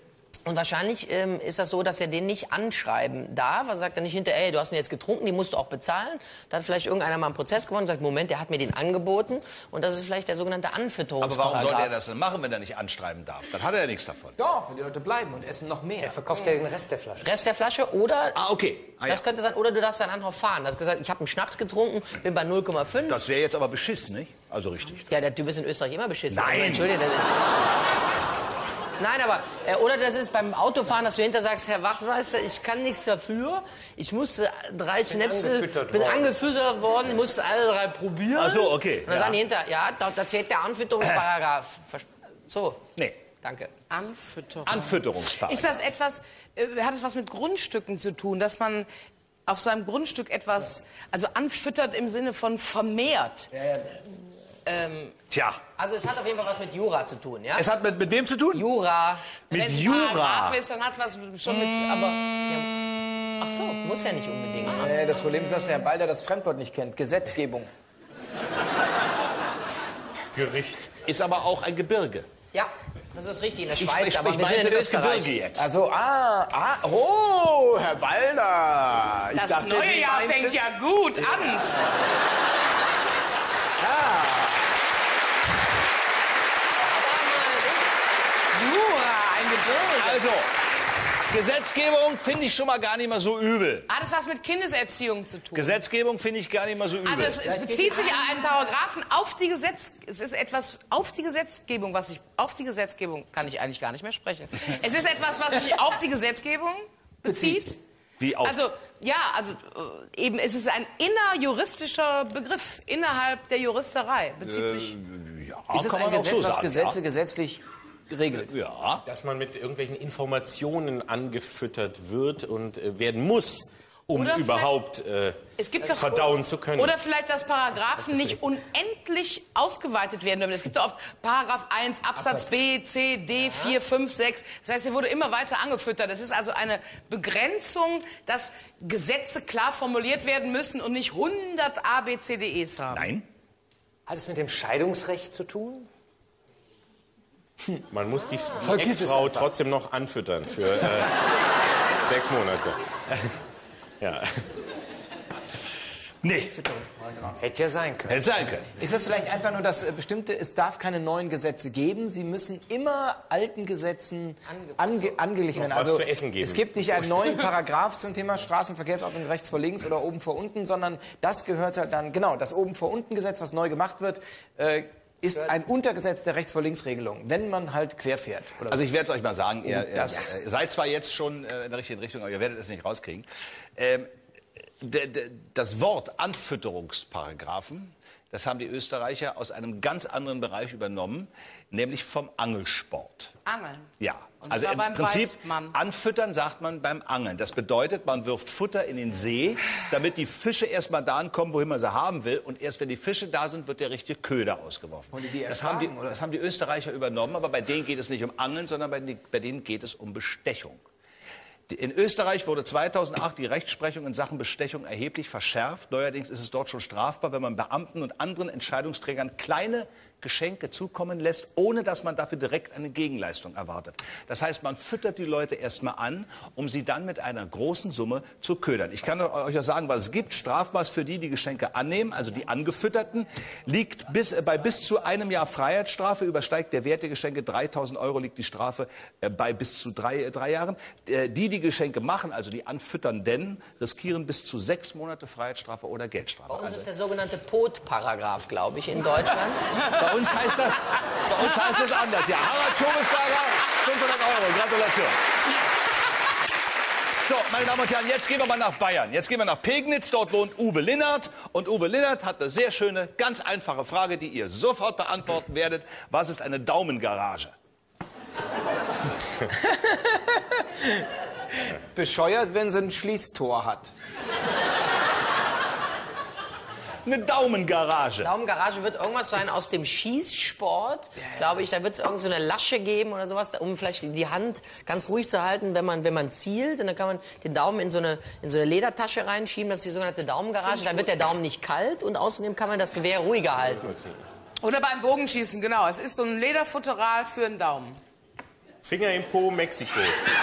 Und wahrscheinlich ähm, ist das so, dass er den nicht anschreiben darf. Also sagt er nicht hinterher, ey, du hast ihn jetzt getrunken, die musst du auch bezahlen. Da hat vielleicht irgendeiner mal einen Prozess gewonnen und sagt, Moment, der hat mir den angeboten. Und das ist vielleicht der sogenannte Anfütterungsparagraf. Aber warum soll er das denn machen, wenn er nicht anschreiben darf? Dann hat er ja nichts davon. Doch, wenn die Leute bleiben und essen noch mehr. Er verkauft ja den Rest der Flasche. Rest der Flasche oder, Ah, okay. Ah, das ja. könnte sein, oder du darfst dann einfach fahren. Du hast gesagt, ich habe einen Schnaps getrunken, bin bei null Komma fünf. Das wäre jetzt aber beschissen, nicht? Also richtig. Ja, der Typ ist in Österreich immer beschissen. Nein. Also, Entschuldige. Der, Nein, aber, äh, oder das ist beim Autofahren, dass du hinter sagst, Herr Wachtmeister, ich kann nichts dafür. Ich musste drei Schnäpse, angefüttert bin worden. angefüttert worden, ich musste alle drei probieren. Ach so, okay, Und dann ja. sagen die hinter, ja, da, da zählt der Anfütterungsparagraf. Vers- So, Nee. danke. Anfütterung. Anfütterungsparagraf. Ist das etwas, äh, hat es was mit Grundstücken zu tun, dass man auf seinem Grundstück etwas, also anfüttert im Sinne von vermehrt? Tja, Also es hat auf jeden Fall was mit Jura zu tun, ja? es hat mit, mit wem zu tun? Jura. Mit Wenn es ein Jura. Paragraph ist, dann hat es was schon mit, aber... Ach so, muss ja nicht unbedingt. Äh, das Problem ist, dass der Herr Balder das Fremdwort nicht kennt. Gesetzgebung. Gericht. Ist aber auch ein Gebirge. Ja, das ist richtig, in der Ich, Schweiz, ich, aber ich wir sind meinte in das Österreich. Gebirge jetzt. Also, ah, ah, oh, Herr Balder. Ich Das dachte, neue Sie Jahr meinten- fängt ja gut an. Jura, ein Gebirge. Also, Gesetzgebung finde ich schon mal gar nicht mal so übel. Hat es was mit Kindeserziehung zu tun? Gesetzgebung finde ich gar nicht mal so übel. Also es, es bezieht sich einen Paragraphen auf die Gesetz, es ist etwas auf die Gesetzgebung, was sich auf die Gesetzgebung kann ich eigentlich gar nicht mehr sprechen. Es ist etwas, was sich auf die Gesetzgebung bezieht. Wie auf Also ja, also äh, eben es ist ein innerjuristischer Begriff innerhalb der Juristerei. Bezieht sich. ja, Ist es kann ein man auch Gesetz, so was sagen, Gesetze gesetzlich regelt? Ja. ja. Dass man mit irgendwelchen Informationen angefüttert wird und äh, werden muss, um Oder überhaupt äh, Es gibt das- verdauen zu können. Oder vielleicht, dass Paragraphen nicht unendlich ausgeweitet werden dürfen. Es gibt ja oft Paragraph eins, Absatz B, C, D, vier, fünf, sechs. Das heißt, er wurde immer weiter angefüttert. Das ist also eine Begrenzung, dass Gesetze klar formuliert werden müssen und nicht hundert A, B, C, D, Es haben. Nein. Hat es mit dem Scheidungsrecht zu tun? Man muss die Vergiss es Ex-Frau einfach. trotzdem noch anfüttern für äh, sechs Monate. Ja. Nee, Hätte ja sein können. hätte sein können. Ist das vielleicht einfach nur das äh, bestimmte, es darf keine neuen Gesetze geben, sie müssen immer alten Gesetzen ange angeglichen werden. Noch was Also zu essen geben. es gibt nicht einen neuen Paragraph zum Thema Straßenverkehrsordnung rechts vor links oder oben vor unten, sondern das gehört halt dann, genau, das oben vor unten Gesetz, was neu gemacht wird, äh, ist ein Untergesetz der rechts vor links Regelung, wenn man halt quer fährt. Oder Also ich werde es euch mal sagen, ihr, ihr, Das- ihr seid zwar jetzt schon äh, in der richtigen Richtung, aber ihr werdet es nicht rauskriegen. Ähm, d- d- das Wort Anfütterungsparagraphen, das haben die Österreicher aus einem ganz anderen Bereich übernommen, nämlich vom Angelsport. Angeln. Ja, Und also zwar im beim Prinzip Weidmann. anfüttern sagt man beim Angeln. Das bedeutet, man wirft Futter in den See, damit die Fische erstmal dahin kommen, wohin man sie haben will. Und erst wenn die Fische da sind, wird der richtige Köder ausgeworfen. Und die das, haben die, erschlagen, oder? das haben die Österreicher übernommen, aber bei denen geht es nicht um Angeln, sondern bei, die, bei denen geht es um Bestechung. In Österreich wurde zweitausendacht die Rechtsprechung in Sachen Bestechung erheblich verschärft. Neuerdings ist es dort schon strafbar, wenn man Beamten und anderen Entscheidungsträgern kleine Geschenke zukommen lässt, ohne dass man dafür direkt eine Gegenleistung erwartet. Das heißt, man füttert die Leute erstmal an, um sie dann mit einer großen Summe zu ködern. Ich kann euch ja sagen, was es gibt. Strafmaß für die, die Geschenke annehmen, also die Angefütterten, liegt bis, äh, bei bis zu einem Jahr Freiheitsstrafe. Übersteigt der Wert der Geschenke dreitausend Euro, liegt die Strafe äh, bei bis zu drei, äh, drei Jahren. Äh, die, die Geschenke machen, also die Anfütternden, riskieren bis zu sechs Monate Freiheitsstrafe oder Geldstrafe. Bei uns Also, ist der sogenannte Pot-Paragraph, glaube ich, in Deutschland. bei uns heißt das, bei uns heißt das anders. Ja, Harald Schobesberger, fünfhundert Euro. Gratulation. So, meine Damen und Herren, jetzt gehen wir mal nach Bayern. Jetzt gehen wir nach Pegnitz. Dort wohnt Uwe Linnert. Und Uwe Linnert hat eine sehr schöne, ganz einfache Frage, die ihr sofort beantworten werdet. Was ist eine Daumengarage? bescheuert, wenn sie ein Schließtor hat. Eine Daumengarage. Daumengarage wird irgendwas sein aus dem Schießsport, glaube ich. Da wird es irgend so eine Lasche geben oder sowas, um vielleicht die Hand ganz ruhig zu halten, wenn man, wenn man zielt. Und dann kann man den Daumen in so eine, in so eine Ledertasche reinschieben. Das ist die sogenannte Daumengarage. Dann wird der Daumen nicht kalt und außerdem kann man das Gewehr ruhiger halten. Oder beim Bogenschießen, genau. Es ist so ein Lederfutteral für einen Daumen. Finger im Po, Mexiko.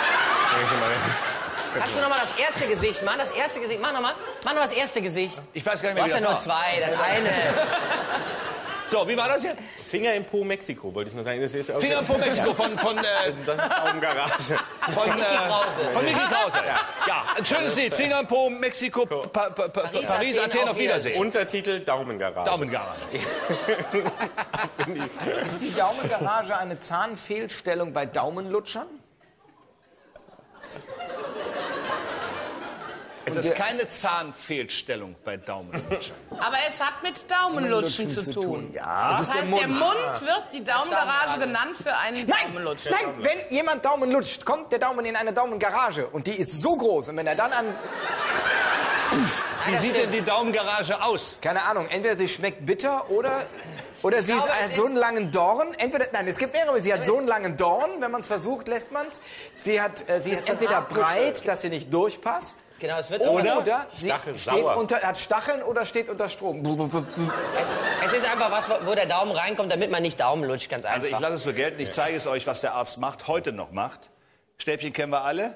Kannst du noch mal das erste Gesicht machen? Das erste Gesicht. Mach noch mal. Mach noch das erste Gesicht. Ich weiß gar nicht Du mehr, hast wie ja das nur war. zwei, das eine. So, wie war das jetzt? Finger im Po, Mexiko, wollte ich nur sagen. Das ist jetzt Finger im Po Mexiko von, von, äh, Das ist Daumengarage. von, Micky Krause. äh, von Micky Krause. Ja. Ja, ein schönes Lied. Finger im Po, Mexiko, pa, pa, pa, Paris, Paris, Athen, auf Wiedersehen. Untertitel Daumengarage. Daumengarage. Ist die Daumengarage eine Zahnfehlstellung bei Daumenlutschern? Es ist keine Zahnfehlstellung bei Daumenlutschern. Aber es hat mit Daumenlutschen zu tun. Ja. Das heißt, der Mund wird die Daumengarage genannt für einen Nein, Daumenlutscher. nein, wenn jemand Daumen lutscht, kommt der Daumen in eine Daumengarage und die ist so groß und wenn er dann an, Wie sieht denn die Daumengarage aus? keine Ahnung, entweder sie schmeckt bitter oder oder sie glaube, ist, es hat ist- so einen langen Dorn. Entweder, nein, es gibt mehrere. Sie hat so einen langen Dorn, wenn man es versucht, lässt man es. Sie hat, äh, sie ist so entweder Haarbuschel. breit, dass sie nicht durchpasst, Genau, es wird oder, irgendwas- sie Stachel steht sauer. unter, hat Stacheln oder steht unter Strom. Es ist einfach was, wo der Daumen reinkommt, damit man nicht Daumen lutscht, ganz einfach. Also ich lasse es so gelten, ich zeige es euch, was der Arzt macht, heute noch macht. Stäbchen kennen wir alle.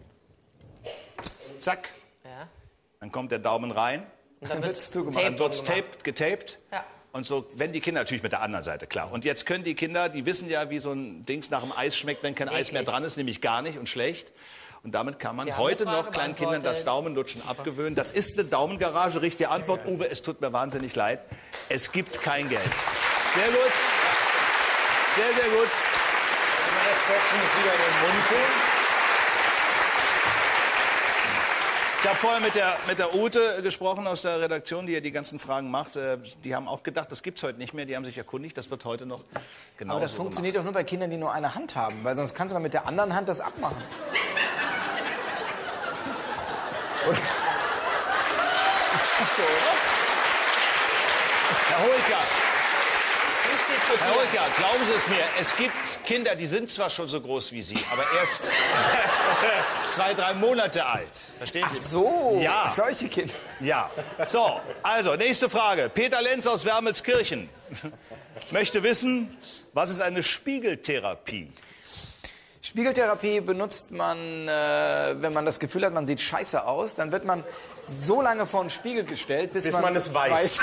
Zack, ja. dann kommt der Daumen rein, Und dann wird wird's es zugemacht. dann wird es taped, getaped. Ja. Und so, wenn die Kinder natürlich mit der anderen Seite, klar. Und jetzt können die Kinder, die wissen ja, wie so ein Dings nach dem Eis schmeckt, wenn kein Eis mehr Eklig. dran ist, nämlich gar nicht und schlecht. Und damit kann man Wir haben heute eine Frage noch kleinen Kindern das beantwortet. Daumenlutschen abgewöhnen. Das ist eine Daumengarage, richtige Antwort. Uwe, es tut mir wahnsinnig leid. Es gibt kein Geld. Sehr gut. Sehr, sehr gut. Ich habe vorher mit der, mit der Ute gesprochen aus der Redaktion, die ja die ganzen Fragen macht. Äh, Die haben auch gedacht, das gibt's heute nicht mehr. Die haben sich erkundigt, das wird heute noch genau Aber das so funktioniert doch nur bei Kindern, die nur eine Hand haben, weil sonst kannst du doch mit der anderen Hand das abmachen. Oder? Ist das so, oder? Herr Holker, Nicht diskutieren. Herr Holker, glauben Sie es mir, es gibt Kinder, die sind zwar schon so groß wie Sie, aber erst zwei, drei Monate alt. Verstehen Ach Sie? so, Ja. solche Kinder. Ja. So, also, nächste Frage. Peter Lenz aus Wermelskirchen möchte wissen, was ist eine Spiegeltherapie? Spiegeltherapie benutzt man, äh, wenn man das Gefühl hat, man sieht scheiße aus, dann wird man so lange vor den Spiegel gestellt, bis, Bis man es weiß.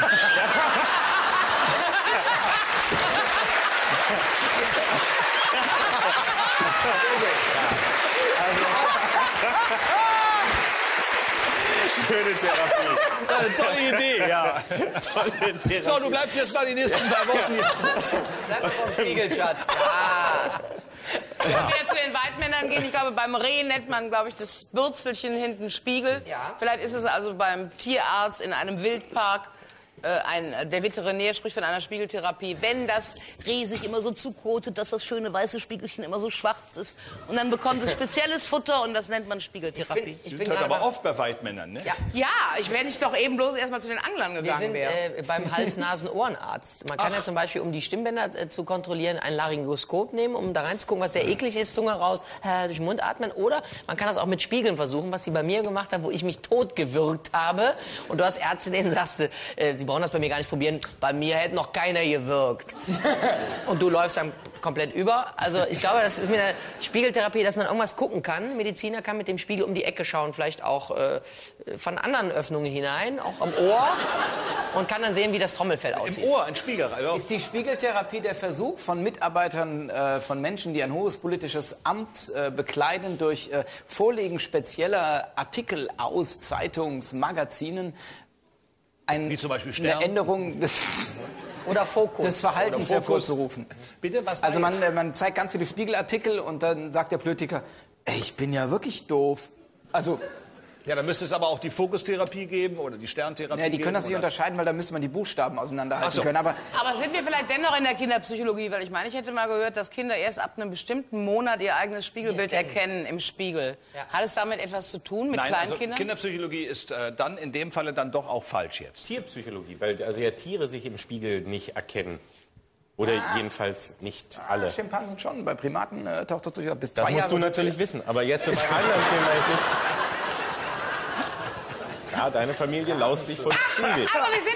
Schöne Therapie. Eine tolle Idee, ja. Tolle Therapie. So, du bleibst jetzt mal die nächsten zwei Wochen hier. Bleib vom Spiegel, Schatz. Ah. Wenn wir jetzt zu den Weidmännern gehen, ich glaube, beim Reh nennt man, glaube ich, das Bürzelchen hinten Spiegel. Ja. Vielleicht ist es also beim Tierarzt in einem Wildpark. Äh, ein, der Veterinär spricht von einer Spiegeltherapie. Wenn das Reh sich immer so zukotet, dass das schöne weiße Spiegelchen immer so schwarz ist. Und dann bekommt es spezielles Futter und das nennt man Spiegeltherapie. Ich Sind bin halt aber gerade- oft bei Weidmännern, ne? Ja. Ja, ich wäre nicht doch eben bloß erstmal zu den Anglern Wir gegangen sind wäre. äh, beim Hals-Nasen-Ohrenarzt. Man kann ja zum Beispiel, um die Stimmbänder äh, zu kontrollieren, ein Laryngoskop nehmen, um da reinzugucken, was sehr eklig ist, Zunge raus, äh, durch den Mund atmen. Oder man kann das auch mit Spiegeln versuchen, was sie bei mir gemacht haben, wo ich mich totgewürgt habe. Und du als Ärztin denen sagst, äh, sie brauchen das bei mir gar nicht probieren. Bei mir hätte noch keiner gewirkt. Und du läufst dann komplett über. Also ich glaube, das ist mit der Spiegeltherapie, dass man irgendwas gucken kann. Ein Mediziner kann mit dem Spiegel um die Ecke schauen, vielleicht auch äh, von anderen Öffnungen hinein, auch am Ohr. Und kann dann sehen, wie das Trommelfell aussieht. Im Ohr, ein Spiegel. Ja. Ist die Spiegeltherapie der Versuch von Mitarbeitern, äh, von Menschen, die ein hohes politisches Amt äh, bekleiden, durch äh, Vorlegen spezieller Artikel aus Zeitungsmagazinen, ein, Wie zum Beispiel eine Stern? Änderung des, Oder Fokus. des Verhaltens Oder Fokus. hervorzurufen? Bitte, was war Also man, jetzt? äh, man zeigt ganz viele Spiegelartikel und dann sagt der Politiker, ey, ich bin ja wirklich doof. Also, Ja, dann müsste es aber auch die Fokustherapie geben oder die Sterntherapie ja, die geben. können das nicht oder? unterscheiden, weil da müsste man die Buchstaben auseinanderhalten Ach so. können. Aber Aber sind wir vielleicht dennoch in der Kinderpsychologie? Weil ich meine, ich hätte mal gehört, dass Kinder erst ab einem bestimmten Monat ihr eigenes Spiegelbild erkennen im Spiegel. Ja. Hat es damit etwas zu tun mit Nein, kleinen also Kindern? Kinderpsychologie ist äh, dann in dem Falle dann doch auch falsch jetzt. Tierpsychologie, weil also ja Tiere sich im Spiegel nicht erkennen. Oder jedenfalls nicht alle. Schimpansen schon, bei Primaten äh, taucht das durchaus bis Das zwei musst Jahre du sind natürlich wir- wissen. Aber jetzt so bei anderen Themen nicht. Klar, deine Familie laust sich vor den Spiegel. Aber wir sind doch bei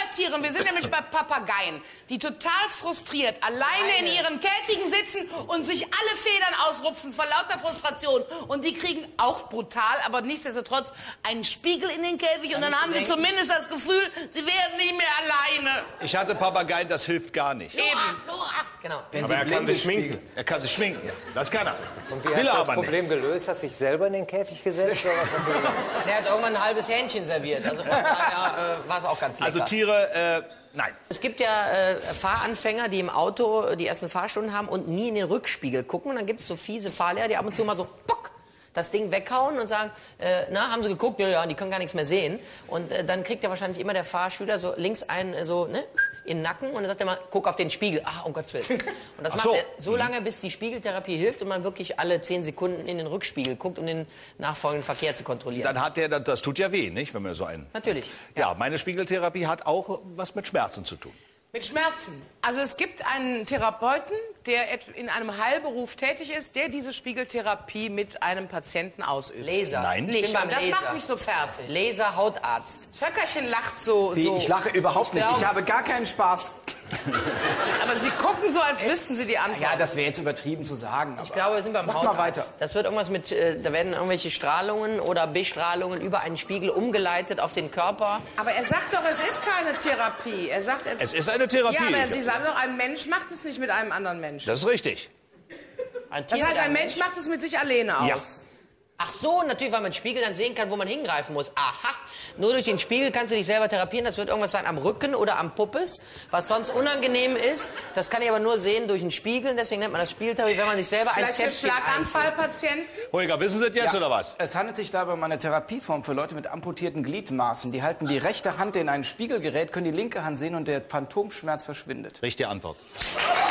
Tieren. Wir sind nämlich bei Papageien, die total frustriert alleine in ihren Käfigen sitzen und sich alle Federn ausrupfen vor lauter Frustration. Und die kriegen auch brutal, aber nichtsdestotrotz einen Spiegel in den Käfig und dann haben sie zumindest das Gefühl, sie werden nicht mehr alleine. Ich hatte Papageien, das hilft gar nicht. Eben. Genau. Aber er kann sich schminken. Er kann sich schminken, ja. Das kann er. Und wie Will hast er du das aber Problem gelöst? Hast du dich selber in den Käfig gesetzt? Oder was hast du gemacht? Der hat irgendwann ein halbes Hähnchen serviert. Also von daher äh, war es auch ganz lecker. Also Tiere, äh, nein. Es gibt ja äh, Fahranfänger, die im Auto die ersten Fahrstunden haben und nie in den Rückspiegel gucken. Und dann gibt es so fiese Fahrlehrer, die ab und zu mal so pock, das Ding weghauen und sagen, äh, na, haben sie geguckt? Ja, ja, die können gar nichts mehr sehen. Und äh, dann kriegt ja wahrscheinlich immer der Fahrschüler so links einen äh, so, ne, in den Nacken und dann sagt er mal, guck auf den Spiegel. Ach, um Gottes Willen. Und das Ach macht so. er so lange, bis die Spiegeltherapie hilft und man wirklich alle zehn Sekunden in den Rückspiegel guckt, um den nachfolgenden Verkehr zu kontrollieren. Dann hat der, das tut ja weh, nicht, wenn man so einen... Natürlich. Ja, meine Spiegeltherapie hat auch was mit Schmerzen zu tun. Mit Schmerzen. Also es gibt einen Therapeuten, der et- in einem Heilberuf tätig ist, der diese Spiegeltherapie mit einem Patienten ausübt. Laser. Nein. Ich bin Nicht, beim und das Laser. macht mich so fertig. Laser Hautarzt. Zöckerchen lacht so, Wie, so. ich lache überhaupt nicht. glaube- Ich habe gar keinen Spaß. Aber Sie gucken so, als wüssten Sie die Antwort. Ja, das wäre jetzt übertrieben zu sagen. Ich glaube, wir sind beim Mach Hautarzt. mal weiter. Das wird irgendwas mit, äh, da werden irgendwelche Strahlungen oder Bestrahlungen über einen Spiegel umgeleitet auf den Körper. Aber er sagt doch, es ist keine Therapie. Er sagt, er Es ist eine Therapie. Ja, aber Sie sagen doch, ein Mensch macht es nicht mit einem anderen Menschen. Das ist richtig. Ein Das Tier heißt, mit ein einem Mensch macht es mit sich alleine Ja. aus. Ach so, natürlich, weil man Spiegel dann sehen kann, wo man hingreifen muss. Aha, nur durch den Spiegel kannst du dich selber therapieren. Das wird irgendwas sein am Rücken oder am Puppes, was sonst unangenehm ist. Das kann ich aber nur sehen durch den Spiegel. Deswegen nennt man das Spiegeltherapie, wenn man sich selber ein Vielleicht für Zäpfchen einführt. Schlaganfallpatienten? Holger, wissen Sie das jetzt Ja. oder was? Es handelt sich dabei um eine Therapieform für Leute mit amputierten Gliedmaßen. Die halten die rechte Hand in ein Spiegelgerät, können die linke Hand sehen und der Phantomschmerz verschwindet. Richtige Antwort. Kann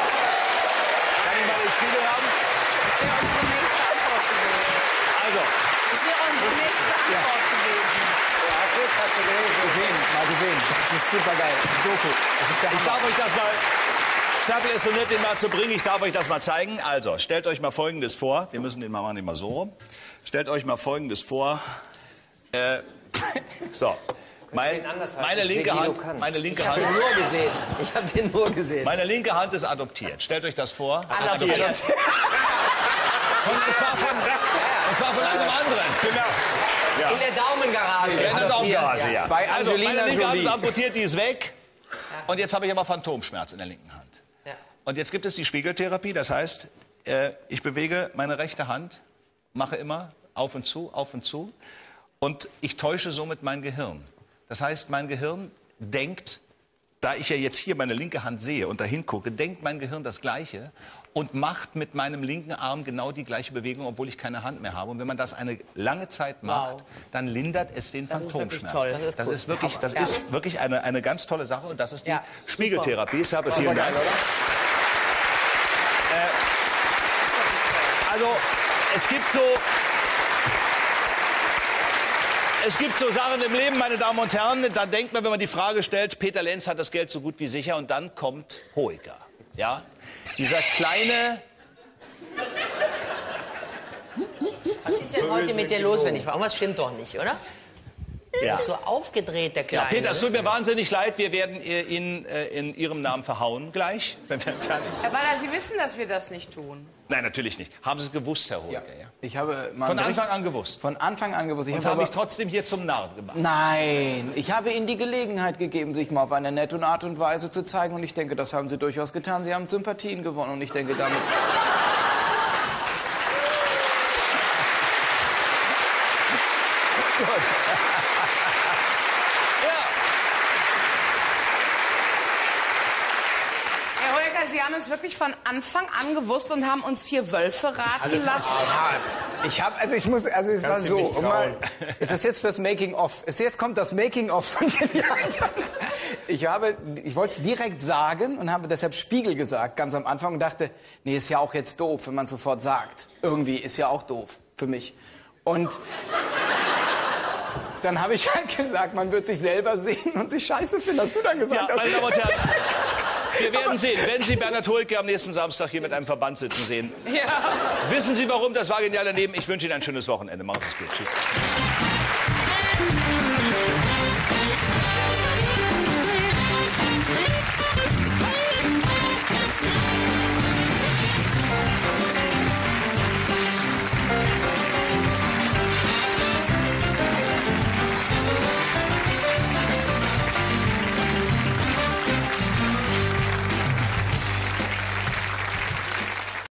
ich mal den Spiegel haben? Das wäre unsere nächste Antwort gewesen. Also, Das wäre unsere nächste Antwort gewesen. Hast du gesehen, mal gesehen. Das ist super geil. Doku. Das ist der ich Hammer. darf euch das mal... Sabi ist so nett, den mal zu bringen. Ich darf euch das mal zeigen. Also, stellt euch mal Folgendes vor. Wir müssen den mal machen, den mal so rum. Stellt euch mal Folgendes vor. Äh, so. Mein, den anders halten? meine Ich linke sehe Guido Hand, Kanz. meine linke Ich habe Hand, den nur gesehen. Ich habe den nur gesehen. meine linke Hand ist adoptiert. Stellt euch das vor. Adoptiert. Von, das, war von, das war von einem anderen. Genau. Ja. In der Daumengarage. In der Adoptiert, Daumengarage, ja. Bei Also, Angelina meine linke Hand Jolie. ist amputiert, die ist weg. Und jetzt habe ich aber Phantomschmerz in der linken Hand. Ja. Und jetzt gibt es die Spiegeltherapie. Das heißt, äh, ich bewege meine rechte Hand, mache immer auf und zu, auf und zu. Und ich täusche somit mein Gehirn. Das heißt, mein Gehirn denkt, da ich ja jetzt hier meine linke Hand sehe und dahin gucke, denkt mein Gehirn das Gleiche und macht mit meinem linken Arm genau die gleiche Bewegung, obwohl ich keine Hand mehr habe. Und wenn man das eine lange Zeit macht, Wow. dann lindert es den Das ist wirklich Phantomschmerz. toll. Das ist Das gut. ist wirklich, das ist wirklich eine, eine ganz tolle Sache und das ist die Ja, Spiegeltherapie. Ich habe vielen Dank. Äh, also es gibt so es gibt so Sachen im Leben, meine Damen und Herren, da denkt man, wenn man die Frage stellt, Peter Lenz hat das Geld so gut wie sicher und dann kommt Hoeker. Ja? Dieser kleine... Was ist denn heute mit dir los, wenn ich war? Irgendwas stimmt doch nicht, oder? Ja. Der ist so aufgedreht, der Ja, Kleine. Peter, es tut mir wahnsinnig leid, wir werden ihn äh, in Ihrem Namen verhauen gleich, wenn wir fertig sind. Herr Baller, Sie wissen, dass wir das nicht tun. Nein, natürlich nicht. Haben Sie es gewusst, Herr Hoeker? Ja. Ich habe mal Von einen Bericht- Anfang an gewusst. Von Anfang an gewusst. Ich Und habe habe aber- ich trotzdem hier zum Narren gemacht. Nein, ich habe Ihnen die Gelegenheit gegeben, sich mal auf eine nette Art und Weise zu zeigen. Und ich denke, das haben Sie durchaus getan. Sie haben Sympathien gewonnen. Und ich denke, damit... Herr Hoeker, Sie haben es wirklich von Anfang an gewusst und haben uns hier Wölfe raten lassen. Aha. Ich habe, also ich muss, also es war Kannst so. ihm nicht um mal, trauen. ist das jetzt fürs Making of? Ist jetzt kommt das Making of von den Jahren. Ich habe, ich wollte es direkt sagen und habe deshalb Spiegel gesagt ganz am Anfang und dachte, nee, ist ja auch jetzt doof, wenn man sofort sagt. Irgendwie ist ja auch doof für mich. Und dann habe ich halt gesagt, man wird sich selber sehen und sich scheiße finden. Hast du dann gesagt? Ja, meine Damen und Herren, wir werden sehen, wenn Sie Bernhard Hoeker am nächsten Samstag hier mit einem Verband sitzen sehen. Ja. Wissen Sie warum? Das war genial daneben. Ich wünsche Ihnen ein schönes Wochenende. Macht es gut. Tschüss.